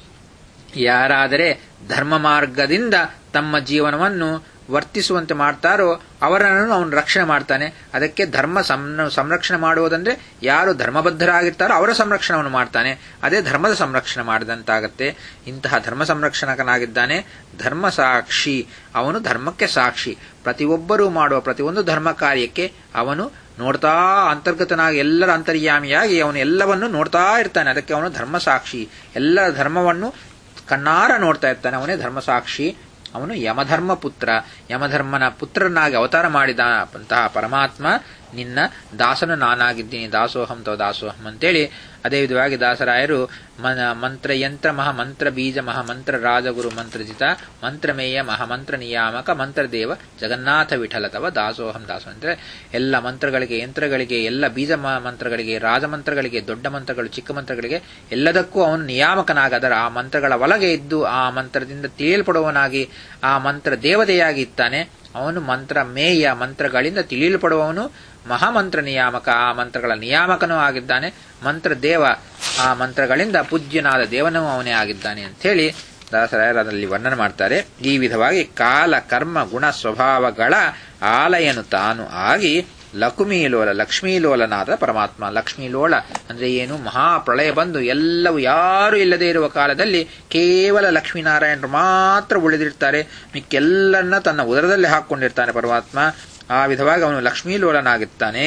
ಯಾರಾದರೆ ಧರ್ಮ ಮಾರ್ಗದಿಂದ ತಮ್ಮ ಜೀವನವನ್ನು ವರ್ತಿಸುವಂತೆ ಮಾಡ್ತಾರೋ ಅವರನ್ನು ಅವನು ರಕ್ಷಣೆ ಮಾಡ್ತಾನೆ. ಅದಕ್ಕೆ ಧರ್ಮ ಸಂರಕ್ಷಣೆ ಮಾಡುವುದಂದ್ರೆ ಯಾರು ಧರ್ಮಬದ್ಧರಾಗಿರ್ತಾರೋ ಅವರ ಸಂರಕ್ಷಣೆಯನ್ನು ಮಾಡ್ತಾನೆ. ಅದೇ ಧರ್ಮದ ಸಂರಕ್ಷಣೆ ಮಾಡಿದಂತಾಗತ್ತೆ. ಇಂತಹ ಧರ್ಮ ಸಂರಕ್ಷಣಕನಾಗಿದ್ದಾನೆ. ಧರ್ಮ ಸಾಕ್ಷಿ, ಅವನು ಧರ್ಮಕ್ಕೆ ಸಾಕ್ಷಿ. ಪ್ರತಿಯೊಬ್ಬರೂ ಮಾಡುವ ಪ್ರತಿಯೊಂದು ಧರ್ಮ ಕಾರ್ಯಕ್ಕೆ ಅವನು ನೋಡ್ತಾ ಅಂತರ್ಗತನಾಗಿ ಎಲ್ಲರ ಅಂತರ್ಯಾಮಿಯಾಗಿ ಅವನು ಎಲ್ಲವನ್ನು ನೋಡ್ತಾ ಇರ್ತಾನೆ. ಅದಕ್ಕೆ ಅವನು ಧರ್ಮ ಸಾಕ್ಷಿ, ಎಲ್ಲರ ಧರ್ಮವನ್ನು ಕಣ್ಣಾರ ನೋಡ್ತಾ ಇರ್ತಾನೆ. ಅವನೇ ಧರ್ಮಸಾಕ್ಷಿ. ಅವನು ಯಮಧರ್ಮ ಪುತ್ರ, ಯಮಧರ್ಮನ ಪುತ್ರನಾಗಿ ಅವತಾರ ಮಾಡಿದಂತಹ ಪರಮಾತ್ಮ, ನಿನ್ನ ದಾಸನು ನಾನಾಗಿದ್ದೀನಿ, ದಾಸೋಹಂ ತವ ದಾಸೋಹಂ ಅಂತೇಳಿ. ಅದೇ ವಿಧವಾಗಿ ದಾಸರಾಯರು ಮಂತ್ರ ಯಂತ್ರ ಮಹ ಮಂತ್ರ ಬೀಜ ಮಹ ಮಂತ್ರ ರಾಜಗುರು ಮಂತ್ರಜಿತ ಮಂತ್ರಮೇಯ ಮಹಾಮಂತ್ರ ನಿಯಾಮಕ ಮಂತ್ರದೇವ ಜಗನ್ನಾಥ ವಿಠಲ ತವ ದಾಸೋಹಂ ದಾಸೋ ಅಂದ್ರೆ ಎಲ್ಲ ಮಂತ್ರಗಳಿಗೆ, ಯಂತ್ರಗಳಿಗೆ, ಎಲ್ಲ ಬೀಜ ಮಂತ್ರಗಳಿಗೆ, ರಾಜಮಂತ್ರಗಳಿಗೆ, ದೊಡ್ಡ ಮಂತ್ರಗಳು, ಚಿಕ್ಕ ಮಂತ್ರಗಳಿಗೆ ಎಲ್ಲದಕ್ಕೂ ಅವನು ನಿಯಾಮಕನಾಗಿ ಅದರ ಆ ಮಂತ್ರಗಳ ಒಳಗೆ ಇದ್ದು ಆ ಮಂತ್ರದಿಂದ ತಿಳಿಯಲ್ಪಡುವವನಾಗಿ ಆ ಮಂತ್ರ ದೇವತೆಯಾಗಿ ಇದ್ದಾನೆ. ಅವನು ಮಂತ್ರ ಮೇಯ, ಮಂತ್ರಗಳಿಂದ ತಿಳಿಯಲ್ಪಡುವವನು. ಮಹಾಮಂತ್ರ ನಿಯಾಮಕ, ಆ ಮಂತ್ರಗಳ ನಿಯಾಮಕನೂ ಆಗಿದ್ದಾನೆ. ಮಂತ್ರ ದೇವ, ಆ ಮಂತ್ರಗಳಿಂದ ಪೂಜ್ಯನಾದ ದೇವನೂ ಅವನೇ ಆಗಿದ್ದಾನೆ ಅಂತ ಹೇಳಿ ದಾಸರಾಯರು ಅದರಲ್ಲಿ ವರ್ಣನೆ ಮಾಡ್ತಾರೆ. ಈ ವಿಧವಾಗಿ ಕಾಲ ಕರ್ಮ ಗುಣ ಸ್ವಭಾವಗಳ ಆಲಯನು ತಾನು ಆಗಿ ಲಕುಮೀಲೋಲ ಲಕ್ಷ್ಮೀಲೋಲನಾದ ಪರಮಾತ್ಮ. ಲಕ್ಷ್ಮೀಲೋಳ ಅಂದ್ರೆ ಏನು, ಮಹಾಪ್ರಳಯ ಬಂದು ಎಲ್ಲವೂ ಯಾರು ಇಲ್ಲದೆ ಇರುವ ಕಾಲದಲ್ಲಿ ಕೇವಲ ಲಕ್ಷ್ಮೀನಾರಾಯಣರು ಮಾತ್ರ ಉಳಿದಿರ್ತಾರೆ. ಮಿಕ್ಕೆಲ್ಲರನ್ನ ತನ್ನ ಉದರದಲ್ಲಿ ಹಾಕೊಂಡಿರ್ತಾನೆ ಪರಮಾತ್ಮ. ಆ ವಿಧವಾಗಿ ಅವನು ಲಕ್ಷ್ಮೀಲೋಲನಾಗಿರ್ತಾನೆ.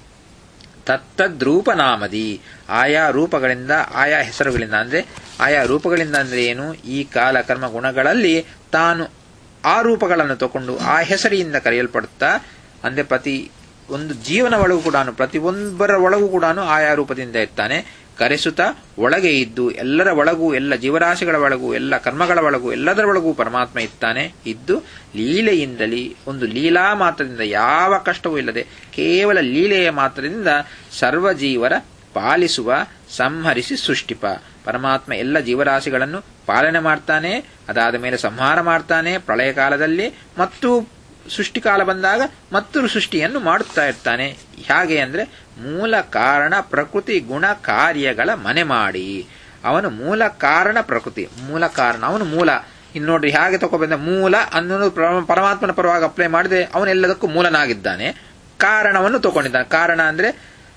ತತ್ತದ್ರೂಪನಾಮದಿ, ಆಯಾ ರೂಪಗಳಿಂದ, ಆಯಾ ಹೆಸರುಗಳಿಂದ ಅಂದ್ರೆ ಆಯಾ ರೂಪಗಳಿಂದ ಅಂದ್ರೆ ಏನು, ಈ ಕಾಲ ಕರ್ಮ ಗುಣಗಳಲ್ಲಿ ತಾನು ಆ ರೂಪಗಳನ್ನು ತಗೊಂಡು ಆ ಹೆಸರಿಯಿಂದ ಕರೆಯಲ್ಪಡುತ್ತಾ, ಅಂದ್ರೆ ಪ್ರತಿ ಒಂದು ಜೀವನ ಒಳಗೂ ಕೂಡ ಪ್ರತಿಯೊಬ್ಬರ ಒಳಗೂ ಕೂಡ ಆಯಾ ರೂಪದಿಂದ ಇರ್ತಾನೆ. ಕರೆಸುತ್ತಾ ಒಳಗೆ ಇದ್ದು ಎಲ್ಲರ ಒಳಗೂ, ಎಲ್ಲ ಜೀವರಾಶಿಗಳ ಒಳಗೂ, ಎಲ್ಲ ಕರ್ಮಗಳ ಒಳಗೂ, ಎಲ್ಲದರ ಒಳಗೂ ಪರಮಾತ್ಮ ಇದ್ದಾನೆ. ಇದ್ದು ಲೀಲೆಯಿಂದಲೇ, ಒಂದು ಲೀಲಾ ಮಾತ್ರದಿಂದ, ಯಾವ ಕಷ್ಟವೂ ಇಲ್ಲದೆ ಕೇವಲ ಲೀಲೆಯ ಮಾತ್ರದಿಂದ ಸರ್ವಜೀವರ ಪಾಲಿಸುವ, ಸಂಹರಿಸಿ ಸೃಷ್ಟಿಪ. ಪರಮಾತ್ಮ ಎಲ್ಲ ಜೀವರಾಶಿಗಳನ್ನು ಪಾಲನೆ ಮಾಡ್ತಾನೆ, ಅದಾದ ಮೇಲೆ ಸಂಹಾರ ಮಾಡ್ತಾನೆ ಪ್ರಳಯ ಕಾಲದಲ್ಲಿ, ಮತ್ತು ಸೃಷ್ಟಿಕಾಲ ಬಂದಾಗ ಮತ್ತು ಸೃಷ್ಟಿಯನ್ನು ಮಾಡುತ್ತಾ ಇರ್ತಾನೆ. ಹೇಗೆ ಅಂದ್ರೆ ಮೂಲ ಕಾರಣ ಪ್ರಕೃತಿ ಗುಣ ಕಾರ್ಯಗಳ ಮನೆ ಮಾಡಿ. ಅವನು ಮೂಲ ಕಾರಣ ಪ್ರಕೃತಿ, ಮೂಲ ಕಾರಣ, ಅವನು ಮೂಲ. ಇನ್ನು ನೋಡ್ರಿ ಹೇಗೆ ತಗೋಬೇಕ, ಮೂಲ ಅನ್ನೋದು ಪರಮಾತ್ಮನ ಪರವಾಗಿ ಅಪ್ಲೈ ಮಾಡಿದ್ರೆ ಅವನೆಲ್ಲದಕ್ಕೂ ಮೂಲನಾಗಿದ್ದಾನೆ. ಕಾರಣವನ್ನು ತಗೊಂಡಿದ್ದಾನೆ. ಕಾರಣ ಅಂದ್ರೆ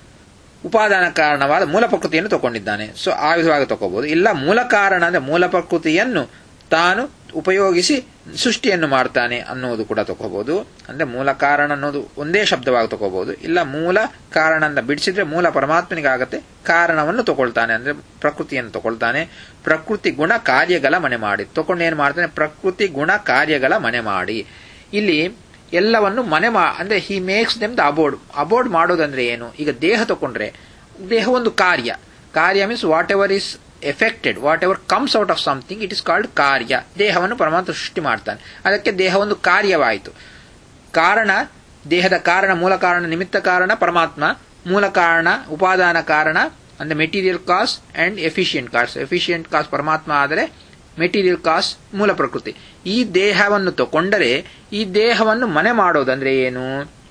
ಉಪಾದಾನ ಕಾರಣವಾದ ಮೂಲ ಪ್ರಕೃತಿಯನ್ನು ತಗೊಂಡಿದ್ದಾನೆ. ಸೊ ಆ ವಿಧವಾಗಿ ತಗೋಬಹುದು. ಇಲ್ಲ ಮೂಲ ಕಾರಣ ಅಂದ್ರೆ ಮೂಲ ಪ್ರಕೃತಿಯನ್ನು ತಾನು ಉಪಯೋಗಿಸಿ ಸೃಷ್ಟಿಯನ್ನು ಮಾಡ್ತಾನೆ ಅನ್ನೋದು ಕೂಡ ತಗೋಬಹುದು. ಅಂದ್ರೆ ಮೂಲ ಕಾರಣ ಅನ್ನೋದು ಒಂದೇ ಶಬ್ದವಾಗಿ ತಗೋಬಹುದು. ಇಲ್ಲ ಮೂಲ ಕಾರಣ ಅಂತ ಬಿಡಿಸಿದ್ರೆ ಮೂಲ ಪರಮಾತ್ಮನಿಗಾಗತ್ತೆ, ಕಾರಣವನ್ನು ತಗೊಳ್ತಾನೆ ಅಂದ್ರೆ ಪ್ರಕೃತಿಯನ್ನು ತಗೊಳ್ತಾನೆ. ಪ್ರಕೃತಿ ಗುಣ ಕಾರ್ಯಗಳ ಮನೆ ಮಾಡಿ ತಗೊಂಡು ಏನ್ ಮಾಡ್ತಾನೆ, ಪ್ರಕೃತಿ ಗುಣ ಕಾರ್ಯಗಳ ಮನೆ ಮಾಡಿ. ಇಲ್ಲಿ ಎಲ್ಲವನ್ನು ಮನೆ ಮಾ ಅಂದ್ರೆ he makes them the abode. Abode ಮಾಡೋದಂದ್ರೆ ಏನು, ಈಗ ದೇಹ ತಗೊಂಡ್ರೆ ದೇಹ ಒಂದು ಕಾರ್ಯ. ಕಾರ್ಯ means whatever is effected, whatever comes out of something, it is called ಕಾರ್ಯ. ದೇಹವನ್ನು ಪರಮಾತ್ಮ ಸೃಷ್ಟಿ ಮಾಡ್ತಾನೆ, ಅದಕ್ಕೆ ದೇಹ ಒಂದು ಕಾರ್ಯವಾಯಿತು. ಕಾರಣ, ದೇಹದ ಕಾರಣ, ಮೂಲ ಕಾರಣ, ನಿಮಿತ್ತ ಕಾರಣ ಪರಮಾತ್ಮ, ಮೂಲ ಕಾರಣ ಉಪಾದಾನ ಕಾರಣ ಅಂದ್ರೆ material cause and efficient cause. Efficient cause ಪರಮಾತ್ಮ ಆದರೆ ಮೆಟೀರಿಯಲ್ ಕಾಸ್ ಮೂಲ ಪ್ರಕೃತಿ. ಈ ದೇಹವನ್ನು ತಗೊಂಡರೆ ಈ ದೇಹವನ್ನು ಮನೆ ಮಾಡೋದಂದ್ರೆ ಏನು,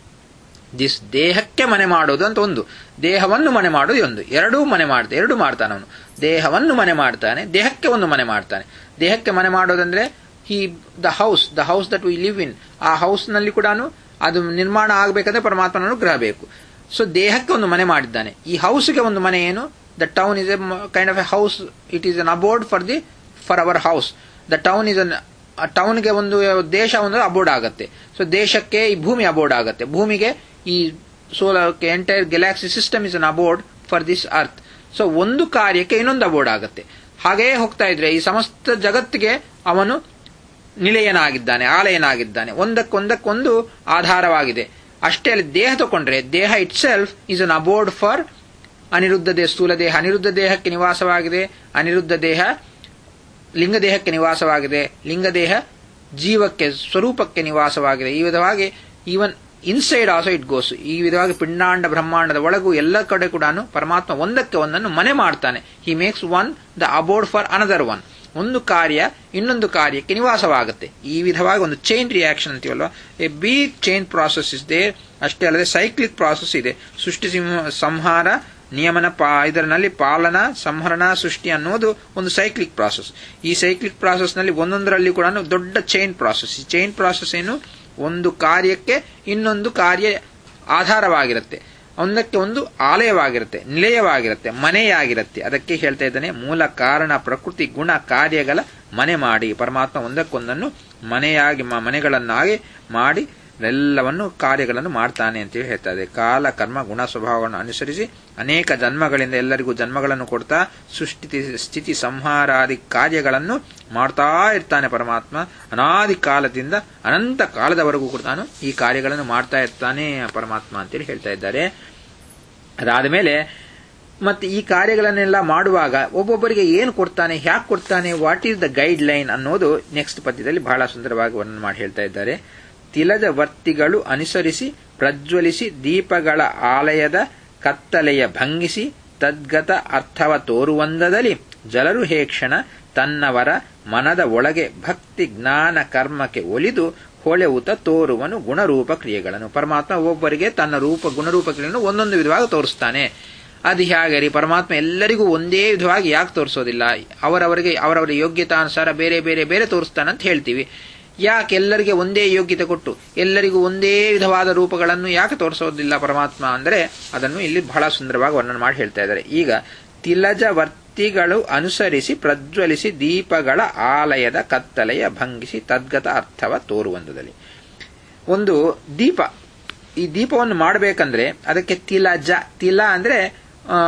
ದಿಸ್ ದೇಹಕ್ಕೆ ಮನೆ ಮಾಡೋದು ಅಂತ ಒಂದು, ದೇಹವನ್ನು ಮನೆ ಮಾಡೋದು ಒಂದು, ಎರಡೂ ಮನೆ ಮಾಡ್ತಾನೆ, ಎರಡು ಮಾಡ್ತಾನೆ ಅವನು. ದೇಹವನ್ನು ಮನೆ ಮಾಡ್ತಾನೆ, ದೇಹಕ್ಕೆ ಒಂದು ಮನೆ ಮಾಡ್ತಾನೆ. ದೇಹಕ್ಕೆ ಮನೆ ಮಾಡೋದಂದ್ರೆ he the house the house that we live in, ಆ ಹೌಸ್ ನಲ್ಲಿ ಕೂಡ ಅದು ನಿರ್ಮಾಣ ಆಗಬೇಕಂದ್ರೆ ಪರಮಾತ್ಮನ ಅನುಗ್ರಹ ಬೇಕು. ಸೊ ದೇಹಕ್ಕೆ ಒಂದು ಮನೆ ಮಾಡಿದ್ದಾನೆ. ಈ ಹೌಸ್ಗೆ ಒಂದು ಮನೆ ಏನು, the town is a kind of a house, it is an abode for the for our house. The town is an, ಟೌನ್ಗೆ ಒಂದು ದೇಶ ಒಂದು ಅಬೋರ್ಡ್ ಆಗತ್ತೆ. ಸೊ ದೇಶಕ್ಕೆ ಈ ಭೂಮಿ ಅಬೋರ್ಡ್ ಆಗತ್ತೆ, ಭೂಮಿಗೆ ಈ solar entire galaxy system is an abode for this earth. So ಒಂದು ಕಾರ್ಯಕ್ಕೆ ಇನ್ನೊಂದು ಅಬೋರ್ಡ್ ಆಗತ್ತೆ. ಹಾಗೆಯೇ ಹೋಗ್ತಾ ಇದ್ರೆ ಈ ಸಮಸ್ತ ಜಗತ್ತಿಗೆ ಅವನು ನಿಲಯನಾಗಿದ್ದಾನೆ, ಆಲಯನಾಗಿದ್ದಾನೆ, ಒಂದಕ್ಕೊಂದಕ್ಕೊಂದು ಆಧಾರವಾಗಿದೆ. ಅಷ್ಟೇ ಅಲ್ಲಿ ದೇಹ ತಗೊಂಡ್ರೆ ದೇಹ itself is an abode for Aniruddha ದೇಹ, ಸ್ಥೂಲ ದೇಹ ಅನಿರುದ್ಧ ದೇಹಕ್ಕೆ ನಿವಾಸವಾಗಿದೆ. ಅನಿರುದ್ಧ ದೇಹ ಲಿಂಗದೇಹಕ್ಕೆ ನಿವಾಸವಾಗಿದೆ, ಲಿಂಗದೇಹ ಜೀವಕ್ಕೆ ಸ್ವರೂಪಕ್ಕೆ ನಿವಾಸವಾಗಿದೆ. ಈ ವಿಧವಾಗಿ even inside also it goes. ಈ ವಿಧವಾಗಿ ಪಿಂಡಾಂಡ ಬ್ರಹ್ಮಾಂಡದ ಒಳಗೂ ಎಲ್ಲ ಕಡೆ ಕೂಡ ಪರಮಾತ್ಮ ಒಂದಕ್ಕೆ ಒಂದನ್ನು ಮನೆ ಮಾಡ್ತಾನೆ. He makes one the abode for another one. ಒಂದು ಕಾರ್ಯ ಇನ್ನೊಂದು ಕಾರ್ಯಕ್ಕೆ ನಿವಾಸವಾಗುತ್ತೆ. ಈ ವಿಧವಾಗಿ ಒಂದು ಚೈನ್ ರಿಯಾಕ್ಷನ್ ಅಂತೀವಲ್ವಾ, a big chain process is there. ಅಷ್ಟೇ ಅಲ್ಲದೆ ಸೈಕ್ಲಿಕ್ ಪ್ರಾಸೆಸ್ ಇದೆ. ಸೃಷ್ಟಿ ಸಂಹಾರ ನಿಯಮನ ಪಾ ಇದರಲ್ಲಿ ಪಾಲನ ಸಂಹರಣ ಸೃಷ್ಟಿ ಅನ್ನೋದು ಒಂದು ಸೈಕ್ಲಿಕ್ ಪ್ರಾಸೆಸ್. ಈ ಸೈಕ್ಲಿಕ್ ಪ್ರಾಸೆಸ್ ನಲ್ಲಿ ಒಂದೊಂದರಲ್ಲಿ ಕೂಡ ದೊಡ್ಡ ಚೈನ್ ಪ್ರಾಸೆಸ್. ಈ ಚೈನ್ ಪ್ರಾಸೆಸ್ ಏನು, ಒಂದು ಕಾರ್ಯಕ್ಕೆ ಇನ್ನೊಂದು ಕಾರ್ಯ ಆಧಾರವಾಗಿರುತ್ತೆ, ಒಂದಕ್ಕೆ ಒಂದು ಆಲಯವಾಗಿರುತ್ತೆ, ನಿಲಯವಾಗಿರುತ್ತೆ, ಮನೆಯಾಗಿರುತ್ತೆ. ಅದಕ್ಕೆ ಹೇಳ್ತಾ ಇದ್ದಾನೆ, ಮೂಲ ಕಾರಣ ಪ್ರಕೃತಿ ಗುಣ ಕಾರ್ಯಗಳ ಮನೆ ಮಾಡಿ. ಪರಮಾತ್ಮ ಒಂದಕ್ಕೊಂದನ್ನು ಮನೆಯಾಗಿ ಮನೆಗಳನ್ನಾಗಿ ಮಾಡಿ ಎಲ್ಲವನ್ನು ಕಾರ್ಯಗಳನ್ನು ಮಾಡ್ತಾನೆ ಅಂತೇಳಿ ಹೇಳ್ತಾ ಇದೆ. ಕಾಲ ಕರ್ಮ ಗುಣ ಸ್ವಭಾವವನ್ನು ಅನುಸರಿಸಿ ಅನೇಕ ಜನ್ಮಗಳಿಂದ ಎಲ್ಲರಿಗೂ ಜನ್ಮಗಳನ್ನು ಕೊಡ್ತಾ ಸೃಷ್ಟಿ ಸ್ಥಿತಿ ಸಂಹಾರಾದಿ ಕಾರ್ಯಗಳನ್ನು ಮಾಡ್ತಾ ಇರ್ತಾನೆ ಪರಮಾತ್ಮ. ಅನಾದಿ ಕಾಲದಿಂದ ಅನಂತ ಕಾಲದವರೆಗೂ ಕೂಡ ತಾನು ಈ ಕಾರ್ಯಗಳನ್ನು ಮಾಡ್ತಾ ಇರ್ತಾನೆ ಪರಮಾತ್ಮ ಅಂತೇಳಿ ಹೇಳ್ತಾ ಇದ್ದಾರೆ. ಅದಾದ ಮೇಲೆ ಮತ್ತೆ ಈ ಕಾರ್ಯಗಳನ್ನೆಲ್ಲ ಮಾಡುವಾಗ ಒಬ್ಬೊಬ್ಬರಿಗೆ ಏನು ಕೊಡ್ತಾನೆ, ಹ್ಯಾಕ್ ಕೊಡ್ತಾನೆ, what is the guideline ಅನ್ನೋದು ನೆಕ್ಸ್ಟ್ ಪದ್ಯದಲ್ಲಿ ಬಹಳ ಸುಂದರವಾಗಿ ವರ್ಣನೆ ಮಾಡಿ ಹೇಳ್ತಾ ಇದ್ದಾರೆ. ತಿಲದ ವರ್ತಿಗಳು ಅನುಸರಿಸಿ ಪ್ರಜ್ವಲಿಸಿ ದೀಪಗಳ ಆಲಯದ ಕತ್ತಲೆಯ ಭಂಗಿಸಿ ತದ್ಗತ ಅರ್ಥವ ತೋರುವಂದದಲ್ಲಿ ಜಲರು ಹೇಕ್ಷಣ ತನ್ನವರ ಮನದ ಒಳಗೆ ಭಕ್ತಿ ಜ್ಞಾನ ಕರ್ಮಕ್ಕೆ ಒಲಿದು ಹೊಳೆವುತ ತೋರುವನು ಗುಣರೂಪ ಕ್ರಿಯೆಗಳನ್ನು. ಪರಮಾತ್ಮ ಒಬ್ಬೊಬ್ಬರಿಗೆ ತನ್ನ ರೂಪ ಗುಣರೂಪ ಕ್ರಿಯೆಗಳನ್ನು ಒಂದೊಂದು ವಿಧವಾಗಿ ತೋರಿಸ್ತಾನೆ. ಅದು ಹೇಗೆ ರೀ? ಪರಮಾತ್ಮ ಎಲ್ಲರಿಗೂ ಒಂದೇ ವಿಧವಾಗಿ ಯಾಕೆ ತೋರಿಸೋದಿಲ್ಲ? ಅವರವರಿಗೆ ಅವರವರ ಯೋಗ್ಯತಾನುಸಾರ ಬೇರೆ ಬೇರೆ ಬೇರೆ ತೋರಿಸ್ತಾನೆ ಅಂತ ಹೇಳ್ತೀವಿ. ಯಾಕೆ ಎಲ್ಲರಿಗೆ ಒಂದೇ ಯೋಗ್ಯತೆ ಕೊಟ್ಟು ಎಲ್ಲರಿಗೂ ಒಂದೇ ವಿಧವಾದ ರೂಪಗಳನ್ನು ಯಾಕೆ ತೋರಿಸೋದಿಲ್ಲ ಪರಮಾತ್ಮ ಅಂದರೆ ಅದನ್ನು ಇಲ್ಲಿ ಬಹಳ ಸುಂದರವಾಗಿ ವರ್ಣನೆ ಮಾಡಿ ಹೇಳ್ತಾ ಇದ್ದಾರೆ. ಈಗ ತಿಲಜ ವರ್ತಿಗಳು ಅನುಸರಿಸಿ ಪ್ರಜ್ವಲಿಸಿ ದೀಪಗಳ ಆಲಯದ ಕತ್ತಲೆಯ ಭಂಗಿಸಿ ತದ್ಗತ ಅರ್ಥವ ತೋರುವಂದದಲ್ಲಿ. ಒಂದು ದೀಪ, ಈ ದೀಪವನ್ನು ಮಾಡಬೇಕಂದ್ರೆ ಅದಕ್ಕೆ ತಿಲಜ, ತಿಲ ಅಂದ್ರೆ ಆ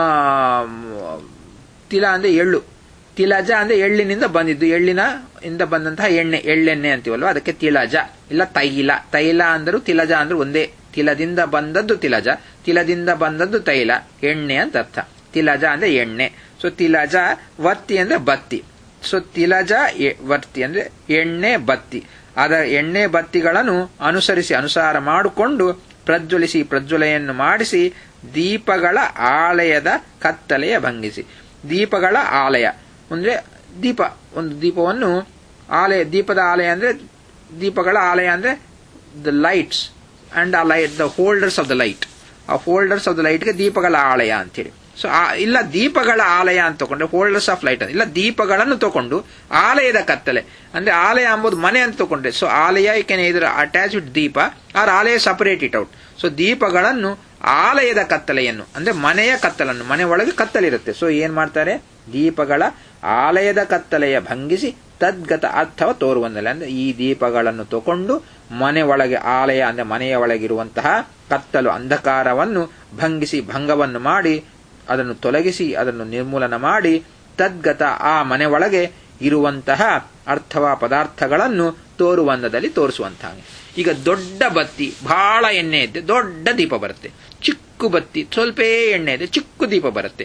ತಿಲ ಅಂದ್ರೆ ಎಳ್ಳು, ತಿಲಜ ಅಂದ್ರೆ ಎಳ್ಳಿನಿಂದ ಬಂದಿದ್ದು, ಎಳ್ಳಿನ ಇಂದ ಬಂದಂತಹ ಎಣ್ಣೆ, ಎಳ್ಳೆಣ್ಣೆ ಅಂತೀವಲ್ವ, ಅದಕ್ಕೆ ತಿಲಜ. ಇಲ್ಲ ತೈಲ, ತೈಲ ಅಂದರೂ ತಿಲಜ ಅಂದ್ರೆ ಒಂದೇ. ತಿಲದಿಂದ ಬಂದದ್ದು ತಿಲಜ, ತಿಲದಿಂದ ಬಂದದ್ದು ತೈಲ, ಎಣ್ಣೆ ಅಂತ ಅರ್ಥ. ತಿಲಜ ಅಂದ್ರೆ ಎಣ್ಣೆ. ಸೊ ತಿಲಜ ವರ್ತಿ ಅಂದ್ರೆ ಬತ್ತಿ. ಸೊ ತಿಲಜ ವರ್ತಿ ಅಂದ್ರೆ ಎಣ್ಣೆ ಬತ್ತಿ. ಅದರ ಎಣ್ಣೆ ಬತ್ತಿಗಳನ್ನು ಅನುಸರಿಸಿ ಅನುಸಾರ ಮಾಡಿಕೊಂಡು ಪ್ರಜ್ವಲಿಸಿ ಪ್ರಜ್ವಲೆಯನ್ನು ಮಾಡಿಸಿ ದೀಪಗಳ ಆಲಯದ ಕತ್ತಲೆಯ ಭಂಗಿಸಿ. ದೀಪಗಳ ಆಲಯ ಅಂದ್ರೆ ದೀಪ, ಒಂದು ದೀಪವನ್ನು ಆಲಯ, ದೀಪದ ಆಲಯ ಅಂದ್ರೆ ದೀಪಗಳ ಆಲಯ ಅಂದ್ರೆ the lights and a light, the holders of the light. ಆ ಹೋಲ್ಡರ್ಸ್ ಆಫ್ ದ ಲೈಟ್ಗೆ ದೀಪಗಳ ಆಲಯ ಅಂತೇಳಿ. ಸೊ ಇಲ್ಲ ದೀಪಗಳ ಆಲಯ ಅಂತ ತಗೊಂಡ್ರೆ ಹೋಲ್ಡರ್ಸ್ ಆಫ್ ಲೈಟ್, ಇಲ್ಲ ದೀಪಗಳನ್ನು ತಗೊಂಡು ಆಲಯದ ಕತ್ತಲೆ ಅಂದ್ರೆ ಆಲಯ ಎಂಬುದು ಮನೆ ಅಂತ ತಗೊಂಡ್ರೆ, ಸೊ ಆಲಯ ಯು ಕ್ಯಾನ್ ಇದರ ಅಟ್ಯಾಚ್ ವಿತ್ ದೀಪ ಆರ್ ಆಲಯ ಸಪರೇಟ್ ಇಟ್ ಔಟ್. ಸೊ ದೀಪಗಳನ್ನು ಆಲಯದ ಕತ್ತಲೆಯನ್ನು ಅಂದ್ರೆ ಮನೆಯ ಕತ್ತಲನ್ನು, ಮನೆ ಒಳಗೆ ಕತ್ತಲಿರುತ್ತೆ. ಸೊ ಏನ್ ಮಾಡ್ತಾರೆ, ದೀಪಗಳ ಆಲಯದ ಕತ್ತಲೆಯ ಭಂಗಿಸಿ ತದ್ಗತ ಅರ್ಥವ ತೋರುವಂದಲ್ಲ. ಅಂದ್ರೆ ಈ ದೀಪಗಳನ್ನು ತಗೊಂಡು ಮನೆ ಒಳಗೆ, ಆಲಯ ಅಂದ್ರೆ ಮನೆಯ ಒಳಗಿರುವಂತಹ ಕತ್ತಲು ಅಂಧಕಾರವನ್ನು ಭಂಗಿಸಿ ಭಂಗವನ್ನು ಮಾಡಿ ಅದನ್ನು ತೊಲಗಿಸಿ ಅದನ್ನು ನಿರ್ಮೂಲನ ಮಾಡಿ ತದ್ಗತ ಆ ಮನೆ ಒಳಗೆ ಇರುವಂತಹ ಅರ್ಥವ ಪದಾರ್ಥಗಳನ್ನು ತೋರುವಂದದಲ್ಲಿ ತೋರಿಸುವಂತಹ. ಈಗ ದೊಡ್ಡ ಬತ್ತಿ ಬಹಳ ಎಣ್ಣೆ ಇದ್ದೆ ದೊಡ್ಡ ದೀಪ ಬರುತ್ತೆ, ಚಿಕ್ಕ ಬತ್ತಿ ಸ್ವಲ್ಪ ಎಣ್ಣೆ ಇದೆ ಚಿಕ್ಕ ದೀಪ ಬರುತ್ತೆ.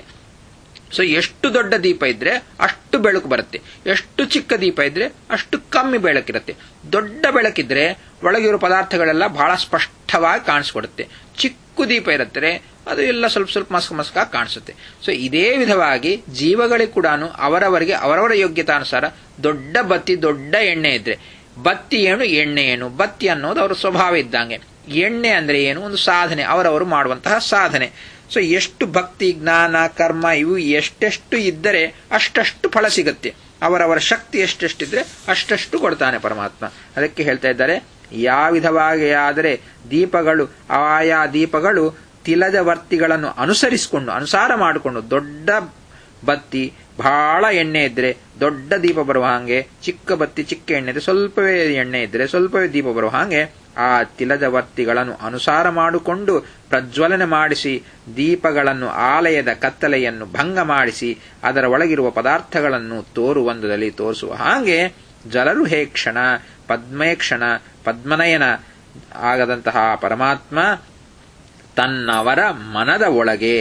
ಸೊ ಎಷ್ಟು ದೊಡ್ಡ ದೀಪ ಇದ್ರೆ ಅಷ್ಟು ಬೆಳಕು ಬರುತ್ತೆ, ಎಷ್ಟು ಚಿಕ್ಕ ದೀಪ ಇದ್ರೆ ಅಷ್ಟು ಕಮ್ಮಿ ಬೆಳಕಿರುತ್ತೆ. ದೊಡ್ಡ ಬೆಳಕಿದ್ರೆ ಒಳಗಿರೋ ಪದಾರ್ಥಗಳೆಲ್ಲ ಬಹಳ ಸ್ಪಷ್ಟವಾಗಿ ಕಾಣಿಸ್ಕೊಡುತ್ತೆ. ಚಿಕ್ಕ ದೀಪ ಇರುತ್ತೆ ಅದು ಎಲ್ಲ ಸ್ವಲ್ಪ ಸ್ವಲ್ಪ ಮಸ್ಕ ಮಸ್ಕಾಗಿ ಕಾಣಿಸುತ್ತೆ. ಸೊ ಇದೇ ವಿಧವಾಗಿ ಜೀವಗಳಿಗೆ ಕೂಡ ಅವರವರಿಗೆ ಅವರವರ ಯೋಗ್ಯತಾನುಸಾರ ದೊಡ್ಡ ಬತ್ತಿ ದೊಡ್ಡ ಎಣ್ಣೆ ಇದ್ರೆ, ಬತ್ತಿ ಏನು ಎಣ್ಣೆ ಏನು, ಬತ್ತಿ ಅನ್ನೋದು ಅವರ ಸ್ವಭಾವ ಇದ್ದಂಗೆ, ಎಣ್ಣೆ ಅಂದ್ರೆ ಏನು, ಒಂದು ಸಾಧನೆ, ಅವರವರು ಮಾಡುವಂತಹ ಸಾಧನೆ. ಸೊ ಎಷ್ಟು ಭಕ್ತಿ ಜ್ಞಾನ ಕರ್ಮ ಇವು ಎಷ್ಟೆಷ್ಟು ಇದ್ದರೆ ಅಷ್ಟಷ್ಟು ಫಲ ಸಿಗುತ್ತೆ. ಅವರವರ ಶಕ್ತಿ ಎಷ್ಟೆಷ್ಟಿದ್ರೆ ಅಷ್ಟಷ್ಟು ಕೊಡ್ತಾನೆ ಪರಮಾತ್ಮ. ಅದಕ್ಕೆ ಹೇಳ್ತಾ ಇದ್ದಾರೆ, ಯಾವ ವಿಧವಾಗಿ ಆದರೆ ದೀಪಗಳು ಆಯಾ ದೀಪಗಳು ತಿಲದ ವರ್ತಿಗಳನ್ನು ಅನುಸರಿಸಿಕೊಂಡು ಅನುಸಾರ ಮಾಡಿಕೊಂಡು, ದೊಡ್ಡ ಬತ್ತಿ ಬಹಳ ಎಣ್ಣೆ ಇದ್ರೆ ದೊಡ್ಡ ದೀಪ ಬರುವ ಹಾಗೆ, ಚಿಕ್ಕ ಬತ್ತಿ ಚಿಕ್ಕ ಎಣ್ಣೆ ಇದ್ರೆ ಸ್ವಲ್ಪವೇ ಎಣ್ಣೆ ಇದ್ರೆ ಸ್ವಲ್ಪವೇ ದೀಪ ಬರುವ ಹಾಗೆ ಆ ತಿಲದ ವರ್ತಿಗಳನ್ನು ಅನುಸಾರ ಮಾಡಿಕೊಂಡು ಪ್ರಜ್ವಲನೆ ಮಾಡಿಸಿ ದೀಪಗಳನ್ನು ಆಲಯದ ಕತ್ತಲೆಯನ್ನು ಭಂಗ ಮಾಡಿಸಿ ಅದರ ಒಳಗಿರುವ ಪದಾರ್ಥಗಳನ್ನು ತೋರುವಂದದಲ್ಲಿ ತೋರಿಸುವ ಹಾಗೆ ಜಲರು ಹೇ ಕ್ಷಣ ಪದ್ಮೇಕ್ಷಣ ಪದ್ಮನಯನ ಆಗದಂತಹ ಪರಮಾತ್ಮ ತನ್ನವರ ಮನದ ಒಳಗೆ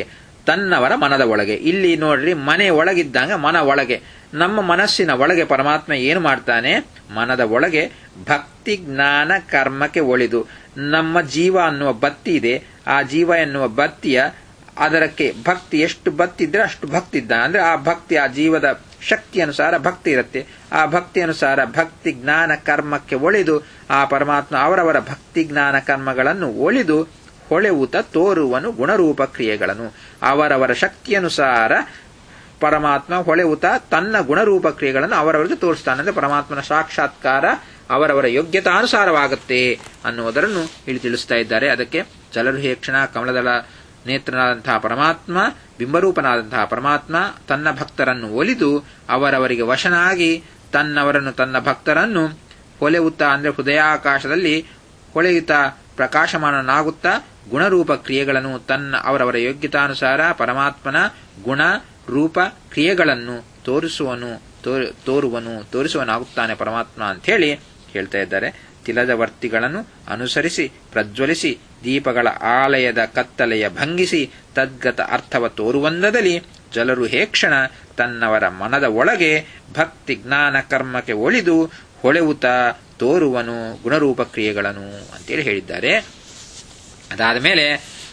ತನ್ನವರ ಮನದ ಒಳಗೆ. ಇಲ್ಲಿ ನೋಡ್ರಿ, ಮನೆ ಒಳಗಿದ್ದಂಗ ಮನ ಒಳಗೆ, ನಮ್ಮ ಮನಸ್ಸಿನ ಒಳಗೆ ಪರಮಾತ್ಮ ಏನು ಮಾಡ್ತಾನೆ? ಮನದ ಒಳಗೆ ಭಕ್ತಿ ಜ್ಞಾನ ಕರ್ಮಕ್ಕೆ ಒಳಿದು ನಮ್ಮ ಜೀವ ಅನ್ನುವ ಬತ್ತಿ ಇದೆ. ಆ ಜೀವ ಎನ್ನುವ ಬತ್ತಿಯ ಅದರಕ್ಕೆ ಭಕ್ತಿ ಎಷ್ಟು ಬತ್ತಿ ಇದ್ರೆ ಅಷ್ಟು ಭಕ್ತಿ ಇದ್ದಾನೆ. ಅಂದ್ರೆ ಆ ಭಕ್ತಿ ಆ ಜೀವದ ಶಕ್ತಿ ಅನುಸಾರ ಭಕ್ತಿ ಇರುತ್ತೆ. ಆ ಭಕ್ತಿ ಅನುಸಾರ ಭಕ್ತಿ ಜ್ಞಾನ ಕರ್ಮಕ್ಕೆ ಒಳಿದು ಆ ಪರಮಾತ್ಮ ಅವರವರ ಭಕ್ತಿ ಜ್ಞಾನ ಕರ್ಮಗಳನ್ನು ಒಳಿದು ಹೊಳೆವುತ ತೋರುವನು ಗುಣರೂಪ ಕ್ರಿಯೆಗಳನ್ನು. ಅವರವರ ಶಕ್ತಿಯನುಸಾರ ಪರಮಾತ್ಮ ಹೊಳೆವುತ ತನ್ನ ಗುಣರೂಪ ಕ್ರಿಯೆಗಳನ್ನು ಅವರವರಿಗೆ ತೋರಿಸ್ತಾನೆ. ಅಂದ್ರೆ ಪರಮಾತ್ಮನ ಸಾಕ್ಷಾತ್ಕಾರ ಅವರವರ ಯೋಗ್ಯತಾನುಸಾರವಾಗುತ್ತೆ ಅನ್ನುವುದನ್ನು ಇಲ್ಲಿ ತಿಳಿಸ್ತಾ ಇದ್ದಾರೆ. ಅದಕ್ಕೆ ಜಲರುಹೇಕ್ಷಣ ಕಮಲದಳ ನೇತ್ರನಾದಂತಹ ಪರಮಾತ್ಮ, ಬಿಂಬರೂಪನಾದಂತಹ ಪರಮಾತ್ಮ ತನ್ನ ಭಕ್ತರನ್ನು ಒಲಿದು ಅವರವರಿಗೆ ವಶನಾಗಿ ತನ್ನವರನ್ನು ತನ್ನ ಭಕ್ತರನ್ನು ಹೊಳೆಯುತ್ತ ಅಂದ್ರೆ ಹೃದಯಾಕಾಶದಲ್ಲಿ ಹೊಳೆಯುತ್ತಾ ಪ್ರಕಾಶಮಾನನಾಗುತ್ತಾ ಗುಣರೂಪ ಕ್ರಿಯೆಗಳನ್ನು ತನ್ನ ಅವರವರ ಯೋಗ್ಯತಾನುಸಾರ ಪರಮಾತ್ಮನ ಗುಣ ರೂಪ ಕ್ರಿಯೆಗಳನ್ನು ತೋರಿಸುವನು ತೋರುವನು ತೋರಿಸುವನಾಗುತ್ತಾನೆ ಪರಮಾತ್ಮ ಅಂತ ಹೇಳಿ ಹೇಳ್ತಾ ಇದ್ದಾರೆ. ತಿಲದ ವರ್ತಿಗಳನ್ನು ಅನುಸರಿಸಿ ಪ್ರಜ್ವಲಿಸಿ ದೀಪಗಳ ಆಲಯದ ಕತ್ತಲೆಯ ಭಂಗಿಸಿ ತದ್ಗತ ಅರ್ಥವ ತೋರುವಂದದಲ್ಲಿ ಜಲರು ಹೇಕ್ಷಣ ತನ್ನವರ ಮನದ ಒಳಗೆ ಭಕ್ತಿ ಜ್ಞಾನ ಕರ್ಮಕ್ಕೆ ಒಳಿದು ಹೊಳೆವುತ ತೋರುವನು ಗುಣರೂಪ ಕ್ರಿಯೆಗಳನ್ನು ಅಂತೇಳಿ ಹೇಳಿದ್ದಾರೆ. ಅದಾದ ಮೇಲೆ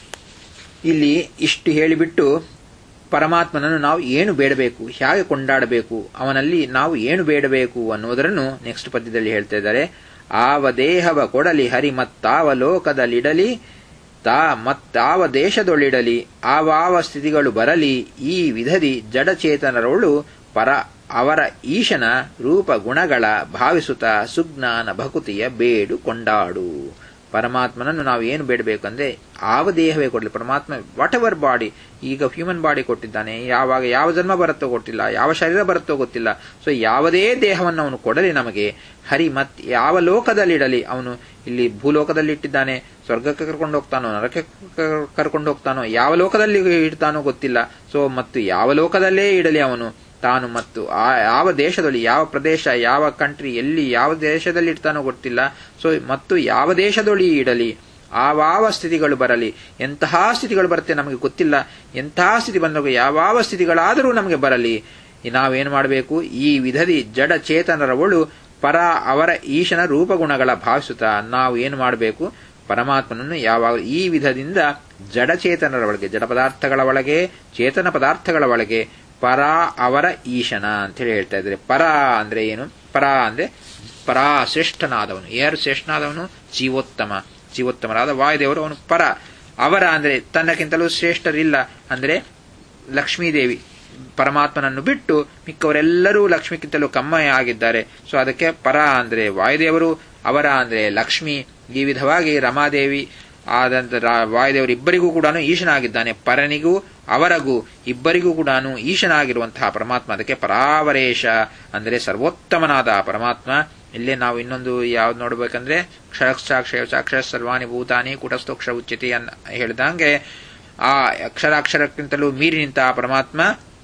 ಇಲ್ಲಿ ಇಷ್ಟು ಹೇಳಿಬಿಟ್ಟು ಪರಮಾತ್ಮನನ್ನು ನಾವು ಏನು ಬೇಡಬೇಕು, ಹೇಗೆ ಕೊಂಡಾಡಬೇಕು, ಅವನಲ್ಲಿ ನಾವು ಏನು ಬೇಡಬೇಕು ಅನ್ನೋದನ್ನು ನೆಕ್ಸ್ಟ್ ಪದ್ಯದಲ್ಲಿ ಹೇಳ್ತಾ ಇದ್ದಾರೆ. ಆವ ದೇಹವ ಕೊಡಲಿ ಹರಿ ಮತ್ತಾವ ಲೋಕದಲ್ಲಿಡಲಿ ತಾ ಮತ್ತಾವ ದೇಶದೊಳಿಡಲಿ ಆವಾವ ಸ್ಥಿತಿಗಳು ಬರಲಿ ಈ ವಿಧದಿ ಜಡಚೇತನರೊಳು ಪರ ಅವರ ಈಶನ ರೂಪ ಗುಣಗಳ ಭಾವಿಸುತ್ತ ಸುಜ್ಞಾನ ಭಕುತಿಯ ಬೇಡು ಕೊಂಡಾಡು. ಪರಮಾತ್ಮನನ್ನು ನಾವು ಏನು ಬೇಡಬೇಕಂದ್ರೆ ಆವ ದೇಹವೇ ಕೊಡಲಿ. ಪರಮಾತ್ಮ ವಾಟ್ ಎವರ್ ಬಾಡಿ, ಈಗ ಹ್ಯೂಮನ್ ಬಾಡಿ ಕೊಟ್ಟಿದ್ದಾನೆ, ಯಾವಾಗ ಯಾವ ಜನ್ಮ ಬರುತ್ತೋ ಗೊತ್ತಿಲ್ಲ, ಯಾವ ಶರೀರ ಬರುತ್ತೋ ಗೊತ್ತಿಲ್ಲ. ಸೊ ಯಾವುದೇ ದೇಹವನ್ನು ಅವನು ಕೊಡಲಿ ನಮಗೆ. ಹರಿ ಮತ್ ಯಾವ ಲೋಕದಲ್ಲಿಡಲಿ, ಅವನು ಇಲ್ಲಿ ಭೂಲೋಕದಲ್ಲಿ ಇಟ್ಟಿದ್ದಾನೆ, ಸ್ವರ್ಗಕ್ಕೆ ಕರ್ಕೊಂಡು ಹೋಗ್ತಾನೋ ನರಕ್ಕೆ ಕರ್ಕೊಂಡು ಹೋಗ್ತಾನೋ, ಯಾವ ಲೋಕದಲ್ಲಿ ಇಡ್ತಾನೋ ಗೊತ್ತಿಲ್ಲ. ಸೊ ಮತ್ತು ಯಾವ ಲೋಕದಲ್ಲೇ ಇಡಲಿ ಅವನು ತಾನು, ಮತ್ತು ಆ ಯಾವ ದೇಶದಲ್ಲಿ ಯಾವ ಪ್ರದೇಶ ಯಾವ ಕಂಟ್ರಿ ಎಲ್ಲಿ ಯಾವ ದೇಶದಲ್ಲಿ ಇಡ್ತಾನೋ ಗೊತ್ತಿಲ್ಲ. ಸೊ ಮತ್ತು ಯಾವ ದೇಶದೊಳಿ ಇಡಲಿ ಆವಾವ ಸ್ಥಿತಿಗಳು ಬರಲಿ. ಎಂತಹ ಸ್ಥಿತಿಗಳು ಬರುತ್ತೆ ನಮಗೆ ಗೊತ್ತಿಲ್ಲ. ಎಂತಹ ಸ್ಥಿತಿ ಬಂದಾಗ ಯಾವಾವ ಸ್ಥಿತಿಗಳಾದರೂ ನಮಗೆ ಬರಲಿ. ನಾವೇನು ಮಾಡಬೇಕು? ಈ ವಿಧದಿ ಜಡ ಚೇತನರವಳು ಪರ ಅವರ ಈಶನ ರೂಪಗುಣಗಳ ಭಾವಿಸುತ್ತ ನಾವು ಏನು ಮಾಡಬೇಕು? ಪರಮಾತ್ಮನನ್ನು ಯಾವಾಗ ಈ ವಿಧದಿಂದ ಜಡಚೇತನರ ಒಳಗೆ, ಜಡ ಪದಾರ್ಥಗಳ ಒಳಗೆ, ಚೇತನ ಪದಾರ್ಥಗಳ ಒಳಗೆ ಪರ ಅವರ ಈಶನ ಅಂತೇಳಿ ಹೇಳ್ತಾ ಇದ್ದಾರೆ. ಪರ ಅಂದ್ರೆ ಏನು? ಪರ ಅಂದ್ರೆ ಪರಾ ಶ್ರೇಷ್ಠನಾದವನು. ಯಾರು ಶ್ರೇಷ್ಠನಾದವನು? ಜೀವೋತ್ತಮ, ಜೀವೋತ್ತಮರಾದ ವಾಯುದೇವರು ಅವನು ಪರ. ಅವರ ಅಂದ್ರೆ ತನ್ನಕ್ಕಿಂತಲೂ ಶ್ರೇಷ್ಠರಿಲ್ಲ. ಅಂದ್ರೆ ಲಕ್ಷ್ಮೀದೇವಿ ಪರಮಾತ್ಮನನ್ನು ಬಿಟ್ಟು ಮಿಕ್ಕವರೆಲ್ಲರೂ ಲಕ್ಷ್ಮಿಗಿಂತಲೂ ಕಮ್ಮಿ ಆಗಿದ್ದಾರೆ. ಸೊ ಅದಕ್ಕೆ ಪರ ಅಂದ್ರೆ ವಾಯುದೇವರು, ಅವರ ಅಂದ್ರೆ ಲಕ್ಷ್ಮಿ. ಈ ವಿಧವಾಗಿ ರಮಾದೇವಿ ಆದಂತ ವಾಯುದೇವರು ಇಬ್ಬರಿಗೂ ಕೂಡ ಈಶನಾಗಿದ್ದಾನೆ. ಪರನಿಗೂ ಅವರಗೂ ಇಬ್ಬರಿಗೂ ಕೂಡ ಈಶನಾಗಿರುವಂತಹ ಪರಮಾತ್ಮ. ಅದಕ್ಕೆ ಪರಾವರೇಶ ಅಂದರೆ ಸರ್ವೋತ್ತಮನಾದ ಪರಮಾತ್ಮ. ಇಲ್ಲೇ ನಾವು ಇನ್ನೊಂದು ಯಾವ್ದು ನೋಡ್ಬೇಕಂದ್ರೆ ಕ್ಷರಾಕ್ಷರ ಸಾಕ್ಷರ ಸರ್ವಾಣಿ ಭೂತಾನಿ ಕೂಟಸ್ಥೋಕ್ಷ ಉಚ್ಯತೆ ಅನ್ನ ಹೇಳಿದಂಗೆ ಆ ಅಕ್ಷರಾಕ್ಷರಕ್ಕಿಂತಲೂ ಮೀರಿ ನಿಂತ ಪರಮಾತ್ಮ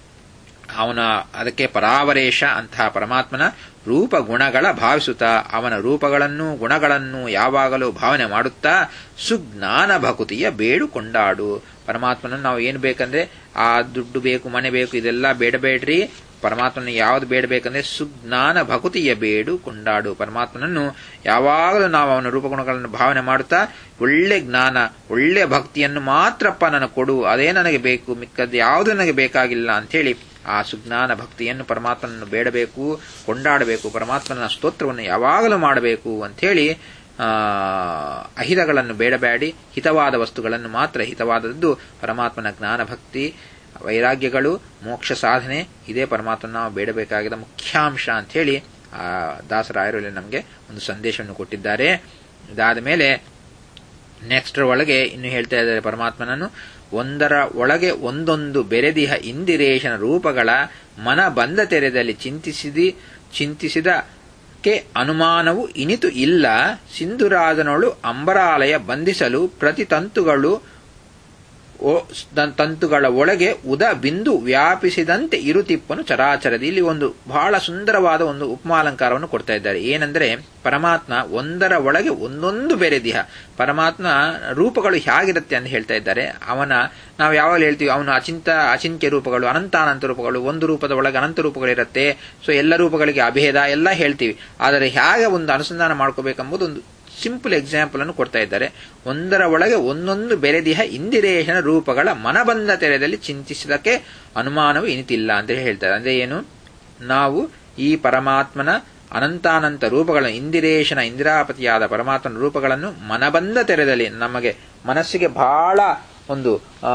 ಅವನ, ಅದಕ್ಕೆ ಪರಾವರೇಶ ಅಂತಹ ಪರಮಾತ್ಮನ ರೂಪ ಗುಣಗಳ ಭಾವಿಸುತ್ತಾ ಅವನ ರೂಪಗಳನ್ನು ಗುಣಗಳನ್ನು ಯಾವಾಗಲೂ ಭಾವನೆ ಮಾಡುತ್ತಾ ಸುಜ್ಞಾನ ಭಕುತಿಯ ಬೇಡು ಕೊಂಡಾಡು. ಪರಮಾತ್ಮನನ್ನು ನಾವು ಏನು ಬೇಕಂದ್ರೆ ಆ ದುಡ್ಡು ಬೇಕು, ಮನೆ ಬೇಕು, ಇದೆಲ್ಲ ಬೇಡಬೇಡ್ರಿ. ಪರಮಾತ್ಮನ ಯಾವ್ದು ಬೇಡಬೇಕಂದ್ರೆ ಸುಜ್ಞಾನ ಭಕುತಿಯ ಬೇಡು ಕೊಂಡಾಡು. ಪರಮಾತ್ಮನನ್ನು ಯಾವಾಗಲೂ ನಾವು ಅವನ ರೂಪಗುಣಗಳನ್ನು ಭಾವನೆ ಮಾಡುತ್ತಾ ಒಳ್ಳೆ ಜ್ಞಾನ ಒಳ್ಳೆ ಭಕ್ತಿಯನ್ನು ಮಾತ್ರಪ್ಪ ನನಗೆ ಕೊಡು, ಅದೇ ನನಗೆ ಬೇಕು, ಮಿಕ್ಕದ್ದು ಯಾವುದು ನನಗೆ ಬೇಕಾಗಿಲ್ಲ ಅಂಥೇಳಿ ಆ ಸುಜ್ಞಾನ ಭಕ್ತಿಯನ್ನು ಪರಮಾತ್ಮನನ್ನು ಬೇಡಬೇಕು, ಕೊಂಡಾಡಬೇಕು. ಪರಮಾತ್ಮನ ಸ್ತೋತ್ರವನ್ನು ಯಾವಾಗಲೂ ಮಾಡಬೇಕು ಅಂಥೇಳಿ ಆ ಅಹಿತಗಳನ್ನು ಬೇಡಬೇಡಿ, ಹಿತವಾದ ವಸ್ತುಗಳನ್ನು ಮಾತ್ರ. ಹಿತವಾದದ್ದು ಪರಮಾತ್ಮನ ಜ್ಞಾನ ಭಕ್ತಿ ವೈರಾಗ್ಯಗಳು ಮೋಕ್ಷ ಸಾಧನೆ, ಇದೇ ಪರಮಾತ್ಮನ ನಾವು ಬೇಡಬೇಕಾಗಿದ್ದ ಮುಖ್ಯಾಂಶ ಅಂಥೇಳಿ ಆ ದಾಸರಾಯರು ನಮಗೆ ಒಂದು ಸಂದೇಶವನ್ನು ಕೊಟ್ಟಿದ್ದಾರೆ. ಇದಾದ ಮೇಲೆ ನೆಕ್ಸ್ಟ್ ಒಳಗೆ ಇನ್ನು ಹೇಳ್ತಾ ಇದ್ದಾರೆ ಪರಮಾತ್ಮನನ್ನು ಒಂದರ ಒಳಗೆ ಒಂದೊಂದು ಬೆರೆದಿಹ ಇಂದಿರೇಶನ ರೂಪಗಳ ಮನ ಬಂದ ತೆರೆದಲ್ಲಿ ಚಿಂತಿಸಿದಿ ಚಿಂತಿಸಿದಕ್ಕೆ ಅನುಮಾನವು ಇನಿತು ಇಲ್ಲ. ಸಿಂಧುರಾಜನೊಳು ಅಂಬರಾಲಯ ಬಂಧಿಸಲು ಪ್ರತಿ ತಂತುಗಳು ತಂತುಗಳ ಒಳಗೆ ಉದ ಬಿಂದು ವ್ಯಾಪಿಸಿದಂತೆ ಇರುತಿಪ್ಪನು ಚರಾಚರದಿ. ಇಲ್ಲಿ ಒಂದು ಬಹಳ ಸುಂದರವಾದ ಒಂದು ಉಪಮಾಲಂಕಾರವನ್ನು ಕೊಡ್ತಾ ಇದ್ದಾರೆ. ಏನಂದ್ರೆ ಪರಮಾತ್ಮ ಒಂದರ ಒಳಗೆ ಒಂದೊಂದು ಬೇರೆ ದೇಹ. ಪರಮಾತ್ಮ ರೂಪಗಳು ಹೇಗಿರುತ್ತೆ ಅಂತ ಹೇಳ್ತಾ ಇದ್ದಾರೆ. ಅವನ ನಾವು ಯಾವಾಗ ಹೇಳ್ತೀವಿ ಅವನು ಅಚಿಂತ ಅಚಿಂತ್ಯ ರೂಪಗಳು, ಅನಂತಾನಂತ ರೂಪಗಳು, ಒಂದು ರೂಪದ ಒಳಗೆ ಅನಂತ ರೂಪಗಳಿರುತ್ತೆ. ಸೊ ಎಲ್ಲ ರೂಪಗಳಿಗೆ ಅಭೇದ ಎಲ್ಲ ಹೇಳ್ತೀವಿ. ಆದರೆ ಹೇಗೆ ಒಂದು ಅನುಸಂಧಾನ ಮಾಡ್ಕೋಬೇಕೆಂಬುದು ಒಂದು ಸಿಂಪಲ್ ಎಕ್ಸಾಂಪಲ್ ಅನ್ನು ಕೊಡ್ತಾ ಇದ್ದಾರೆ. ಒಂದರ ಒಳಗೆ ಒಂದೊಂದು ಬೆರೆದಿಹ ಇಂದಿರೇಶನ ರೂಪಗಳ ಮನಬಂಧ ತೆರೆದಲ್ಲಿ ಚಿಂತಿಸಿದಕ್ಕೆ ಅನುಮಾನವು ಇನಿತಿಲ್ಲ ಅಂತ ಹೇಳ್ತಾರೆ. ಅಂದ್ರೆ ಏನು, ನಾವು ಈ ಪರಮಾತ್ಮನ ಅನಂತಾನಂತ ರೂಪಗಳನ್ನು, ಇಂದಿರೇಶನ ಇಂದಿರಾಪತಿಯಾದ ಪರಮಾತ್ಮನ ರೂಪಗಳನ್ನು ಮನಬಂಧ ತೆರೆದಲ್ಲಿ, ನಮಗೆ ಮನಸ್ಸಿಗೆ ಬಹಳ ಒಂದು ಆ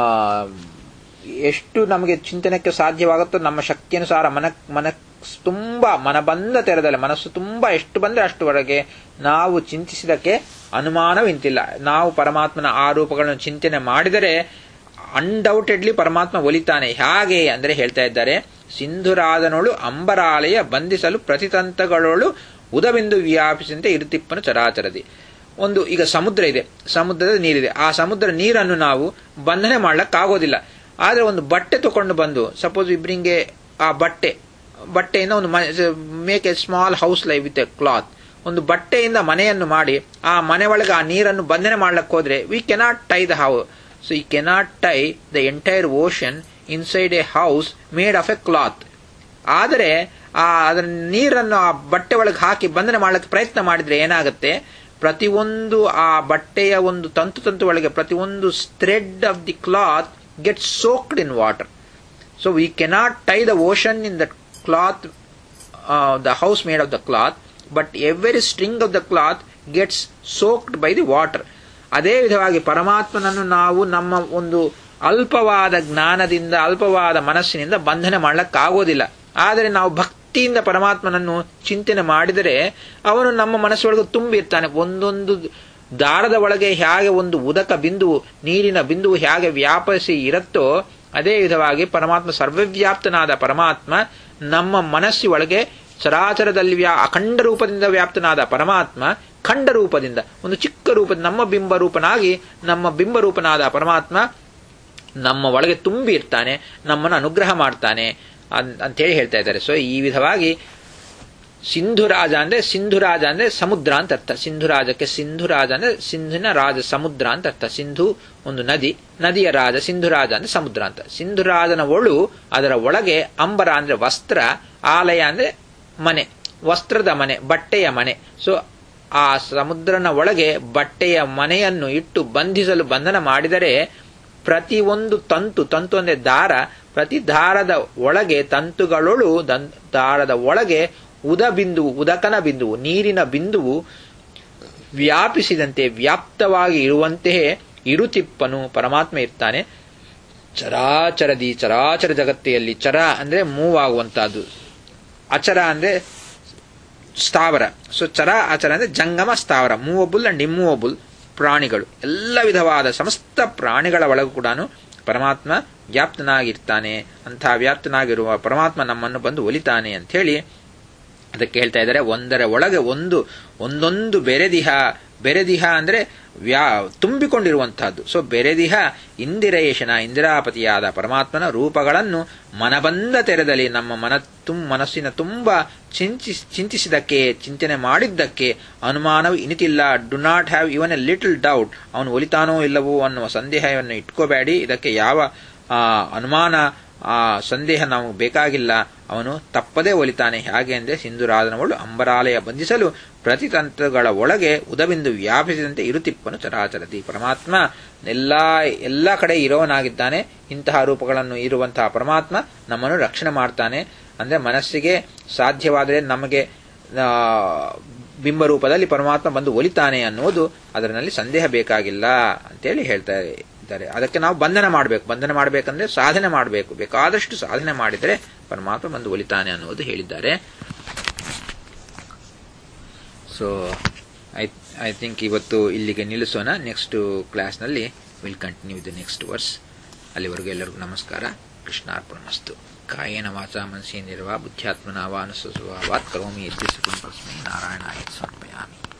ಎಷ್ಟು ನಮಗೆ ಚಿಂತನೆಗೆ ಸಾಧ್ಯವಾಗುತ್ತೋ ನಮ್ಮ ಶಕ್ತಿಯನುಸಾರ ಮನ ಮನ ತುಂಬಾ ಮನಬಂಧ ತೆರೆದಲ್ಲಿ, ಮನಸ್ಸು ತುಂಬಾ ಎಷ್ಟು ಬಂದ್ರೆ ಅಷ್ಟುವರೆಗೆ ನಾವು ಚಿಂತಿಸಿದಕ್ಕೆ ಅನುಮಾನವಿಂತಿಲ್ಲ. ನಾವು ಪರಮಾತ್ಮನ ಆ ರೂಪಗಳನ್ನು ಚಿಂತನೆ ಮಾಡಿದರೆ ಅನ್ಡೌಟೆಡ್ಲಿ ಪರಮಾತ್ಮ ಒಲಿತಾನೆ. ಹೇಗೆ ಅಂದ್ರೆ ಹೇಳ್ತಾ ಇದ್ದಾರೆ, ಸಿಂಧುರಾದನೊಳು ಅಂಬರಾಲಯ ಬಂಧಿಸಲು ಪ್ರತಿತಂತಗಳೊಳು ಉದಬಿಂದು ವ್ಯಾಪಿಸಿದಂತೆ ಇರುತಿಪ್ಪನು ಚರಾಚರದಿ. ಒಂದು ಈಗ ಸಮುದ್ರ ಇದೆ, ಸಮುದ್ರದ ನೀರಿದೆ. ಆ ಸಮುದ್ರ ನೀರನ್ನು ನಾವು ಬಂಧನೆ ಮಾಡ್ಲಕ್ಕಾಗೋದಿಲ್ಲ. ಆದ್ರೆ ಒಂದು ಬಟ್ಟೆ ತಗೊಂಡು ಬಂದು, ಸಪೋಸ್ ಇಬ್ಬರಿಗೆ ಆ ಬಟ್ಟೆ ಬಟ್ಟೆಯಿಂದ ಒಂದು make a small house live with a cloth, ಒಂದು ಬಟ್ಟೆಯಿಂದ ಮನೆಯನ್ನು ಮಾಡಿ ಆ ಮನೆ ಒಳಗೆ ಆ ನೀರನ್ನು ಬಂಧನೆ ಮಾಡ್ಲಕ್ಕೆ ಹೋದ್ರೆ we cannot tie the house. So you cannot tie the entire ocean inside a house made of a cloth. ಆದರೆ ಆ ಅದರ ನೀರನ್ನು ಆ ಬಟ್ಟೆ ಒಳಗೆ ಹಾಕಿ ಬಂಧನೆ ಮಾಡ್ಲಿಕ್ಕೆ ಪ್ರಯತ್ನ ಮಾಡಿದ್ರೆ ಏನಾಗುತ್ತೆ, ಪ್ರತಿಯೊಂದು ಆ ಬಟ್ಟೆಯ ಒಂದು ತಂತು ತಂತು ಒಳಗೆ ಪ್ರತಿಯೊಂದು thread of the cloth gets soaked in water. So we cannot tie the ocean in the cloth, uh, the house made of the cloth, but every string of the cloth gets soaked by the water. ಅದೇ ವಿಧವಾಗಿ ಪರಮಾತ್ಮನನ್ನು ನಾವು ನಮ್ಮ ಒಂದು ಅಲ್ಪವಾದ ಜ್ಞಾನದಿಂದ, ಅಲ್ಪವಾದ ಮನಸ್ಸಿನಿಂದ ಬಂಧನೆ ಮಾಡ್ಲಕ್ಕಾಗೋದಿಲ್ಲ. ಆದರೆ ನಾವು ಭಕ್ತಿಯಿಂದ ಪರಮಾತ್ಮನನ್ನು ಚಿಂತನೆ ಮಾಡಿದರೆ ಅವನು ನಮ್ಮ ಮನಸ್ಸೊಳಗೆ ತುಂಬಿರ್ತಾನೆ. ಒಂದೊಂದು ದಾರದ ಒಳಗೆ ಹೇಗೆ ಒಂದು ಉದಕ ಬಿಂದುವು, ನೀರಿನ ಬಿಂದುವು ಹೇಗೆ ವ್ಯಾಪಿಸಿ ಇರುತ್ತೋ ಅದೇ ವಿಧವಾಗಿ ಪರಮಾತ್ಮ ಸರ್ವವ್ಯಾಪ್ತನಾದ ಪರಮಾತ್ಮ ನಮ್ಮ ಮನಸ್ಸಿ ಒಳಗೆ ಚರಾಚರದಲ್ಲಿ ವ್ಯಾ ಅಖಂಡ ರೂಪದಿಂದ ವ್ಯಾಪ್ತನಾದ ಪರಮಾತ್ಮ ಖಂಡ ರೂಪದಿಂದ ಒಂದು ಚಿಕ್ಕ ರೂಪದ ನಮ್ಮ ಬಿಂಬರೂಪನಾಗಿ, ನಮ್ಮ ಬಿಂಬರೂಪನಾದ ಪರಮಾತ್ಮ ನಮ್ಮ ಒಳಗೆ ತುಂಬಿ ಇರ್ತಾನೆ, ನಮ್ಮನ್ನು ಅನುಗ್ರಹ ಮಾಡ್ತಾನೆ ಅಂತೇಳಿ ಹೇಳ್ತಾ ಇದ್ದಾರೆ. ಸೊ ಈ ವಿಧವಾಗಿ ಸಿಂಧುರಾಜ ಅಂದ್ರೆ ಸಿಂಧುರಾಜ ಅಂದ್ರೆ ಸಮುದ್ರ ಅಂತ ಅರ್ಥ. ಸಿಂಧುರಾಜಕ್ಕೆ ಸಿಂಧುರಾಜ ಅಂದ್ರೆ ಸಿಂಧುನ ರಾಜ ಸಮುದ್ರ ಅಂತ ಅರ್ಥ. ಸಿಂಧು ಒಂದು ನದಿ, ನದಿಯ ರಾಜ, ಸಿಂಧುರಾಜ ಅಂದ್ರೆ ಸಮುದ್ರ ಅಂತ. ಸಿಂಧುರಾಜನ ಒಳು, ಅದರ ಒಳಗೆ ಅಂಬರ ಅಂದ್ರೆ ವಸ್ತ್ರ, ಆಲಯ ಅಂದ್ರೆ ಮನೆ, ವಸ್ತ್ರದ ಮನೆ, ಬಟ್ಟೆಯ ಮನೆ. ಸೊ ಆ ಸಮುದ್ರನ ಒಳಗೆ ಬಟ್ಟೆಯ ಮನೆಯನ್ನು ಇಟ್ಟು ಬಂಧಿಸಲು ಬಂಧನ ಮಾಡಿದರೆ ಪ್ರತಿ ಒಂದು ತಂತು, ತಂತು ಅಂದ್ರೆ ದಾರ, ಪ್ರತಿ ದಾರದ ಒಳಗೆ ತಂತುಗಳೊಳು ದಾರದ ಒಳಗೆ ಉದ ಬಿಂದುವು, ಉದಕನ ಬಿಂದುವು, ನೀರಿನ ಬಿಂದುವು ವ್ಯಾಪಿಸಿದಂತೆ ವ್ಯಾಪ್ತವಾಗಿ ಇರುವಂತೆಯೇ ಇರುತಿಪ್ಪನು ಪರಮಾತ್ಮ ಇರ್ತಾನೆ. ಚರಾಚರದಿ, ಚರಾಚರ ಜಗತ್ತಿಯಲ್ಲಿ ಚರ ಅಂದ್ರೆ ಮೂವ್ ಆಗುವಂತಹದ್ದು, ಅಚರ ಅಂದ್ರೆ ಸ್ಥಾವರ. ಸೊ ಚರ ಅಚರ ಅಂದ್ರೆ ಜಂಗಮ ಸ್ಥಾವರ, ಮೂವಬುಲ್ ಅಂಡ್ ಇಮ್ಮೂವಬುಲ್ ಪ್ರಾಣಿಗಳು, ಎಲ್ಲ ವಿಧವಾದ ಸಮಸ್ತ ಪ್ರಾಣಿಗಳ ಒಳಗೂ ಕೂಡ ಪರಮಾತ್ಮ ವ್ಯಾಪ್ತನಾಗಿರ್ತಾನೆ. ಅಂತಹ ವ್ಯಾಪ್ತನಾಗಿರುವ ಪರಮಾತ್ಮ ನಮ್ಮನ್ನು ಬಂದು ಒಲಿತಾನೆ ಅಂತ ಹೇಳಿ ಅದಕ್ಕೆ ಹೇಳ್ತಾ ಇದ್ದಾರೆ. ಒಂದರ ಒಳಗೆ ಒಂದು ಒಂದೊಂದು ಬೆರೆದಿಹ, ಬೆರೆದಿಹ ಅಂದ್ರೆ ವ್ಯಾ ತುಂಬಿಕೊಂಡಿರುವಂತಹದ್ದು. ಸೊ ಬೆರೆದಿಹ ಇಂದಿರೇಶನ ಇಂದಿರಾಪತಿಯಾದ ಪರಮಾತ್ಮನ ರೂಪಗಳನ್ನು ಮನಬಂಧ ತೆರೆದಲ್ಲಿ, ನಮ್ಮ ಮನ ತುಂ ಮನಸ್ಸಿನ ತುಂಬ ಚಿಂತಿ ಚಿಂತಿಸಿದಕ್ಕೆ, ಚಿಂತನೆ ಮಾಡಿದ್ದಕ್ಕೆ ಅನುಮಾನವು ಇನಿತಿಲ್ಲ. Do not have even a little doubt. ಅವನು ಒಲಿತಾನೋ ಇಲ್ಲವೋ ಅನ್ನುವ ಸಂದೇಹವನ್ನು ಇಟ್ಕೋಬೇಡಿ. ಇದಕ್ಕೆ ಯಾವ ಅನುಮಾನ, ಆ ಸಂದೇಹ ನಾವು ಬೇಕಾಗಿಲ್ಲ. ಅವನು ತಪ್ಪದೇ ಒಲಿತಾನೆ. ಹಾಗೆ ಅಂದರೆ ಸಿಂಧುರಾಧನವಳು ಅಂಬರಾಲಯ ಬಂಧಿಸಲು ಪ್ರತಿತಂತ್ರಗಳ ಒಳಗೆ ಉದಬಿಂದು ವ್ಯಾಪಿಸಿದಂತೆ ಇರುತಿಪ್ಪನು ಚರಾಚರದಿ. ಪರಮಾತ್ಮ ಎಲ್ಲಾ ಎಲ್ಲ ಕಡೆ ಇರೋವನಾಗಿದ್ದಾನೆ. ಇಂತಹ ರೂಪಗಳನ್ನು ಇರುವಂತಹ ಪರಮಾತ್ಮ ನಮ್ಮನ್ನು ರಕ್ಷಣೆ ಮಾಡ್ತಾನೆ. ಅಂದ್ರೆ ಮನಸ್ಸಿಗೆ ಸಾಧ್ಯವಾದರೆ ನಮಗೆ ಬಿಂಬರೂಪದಲ್ಲಿ ಪರಮಾತ್ಮ ಬಂದು ಒಲಿತಾನೆ ಅನ್ನೋದು ಅದರಲ್ಲಿ ಸಂದೇಹ ಬೇಕಾಗಿಲ್ಲ ಅಂತೇಳಿ ಹೇಳ್ತಾ ಇದ್ದಾರೆ. ಅದಕ್ಕೆ ನಾವು ಬಂಧನ ಮಾಡಬೇಕು. ಬಂಧನ ಮಾಡಬೇಕಂದ್ರೆ ಸಾಧನೆ ಮಾಡಬೇಕು. ಬೇಕಾದಷ್ಟು ಸಾಧನೆ ಮಾಡಿದರೆ ಪರಮಾತ್ಮ ಬಂದು ಒಲಿತಾನೆ ಅನ್ನೋದು ಹೇಳಿದ್ದಾರೆ. ಸೊ ಐ ಐ ಥಿಂಕ್ ಇವತ್ತು ಇಲ್ಲಿಗೆ ನಿಲ್ಲಿಸೋಣ. ನೆಕ್ಸ್ಟ್ ಕ್ಲಾಸ್ನಲ್ಲಿ will continue with the next verse. ಅಲ್ಲಿವರೆಗೂ ಎಲ್ಲರಿಗೂ ನಮಸ್ಕಾರ. ಕೃಷ್ಣಾರ್ಪಣಮಸ್ತು. ಕಾಯೇನ ವಾಚಾ ಮನಸೇಂದ್ರಿಯರ್ವಾ ಬುದ್ಧ್ಯಾತ್ಮನಾ ವಾ ಅನುಸೃತ್ವಾ ವಾತ್ ಕರೋಮಿ ಯದ್ಯತ್ ಸಕಲಂ ಪರಸ್ಮೈ ನಾರಾಯಣಾಯ ಸಮರ್ಪಯಾಮಿ.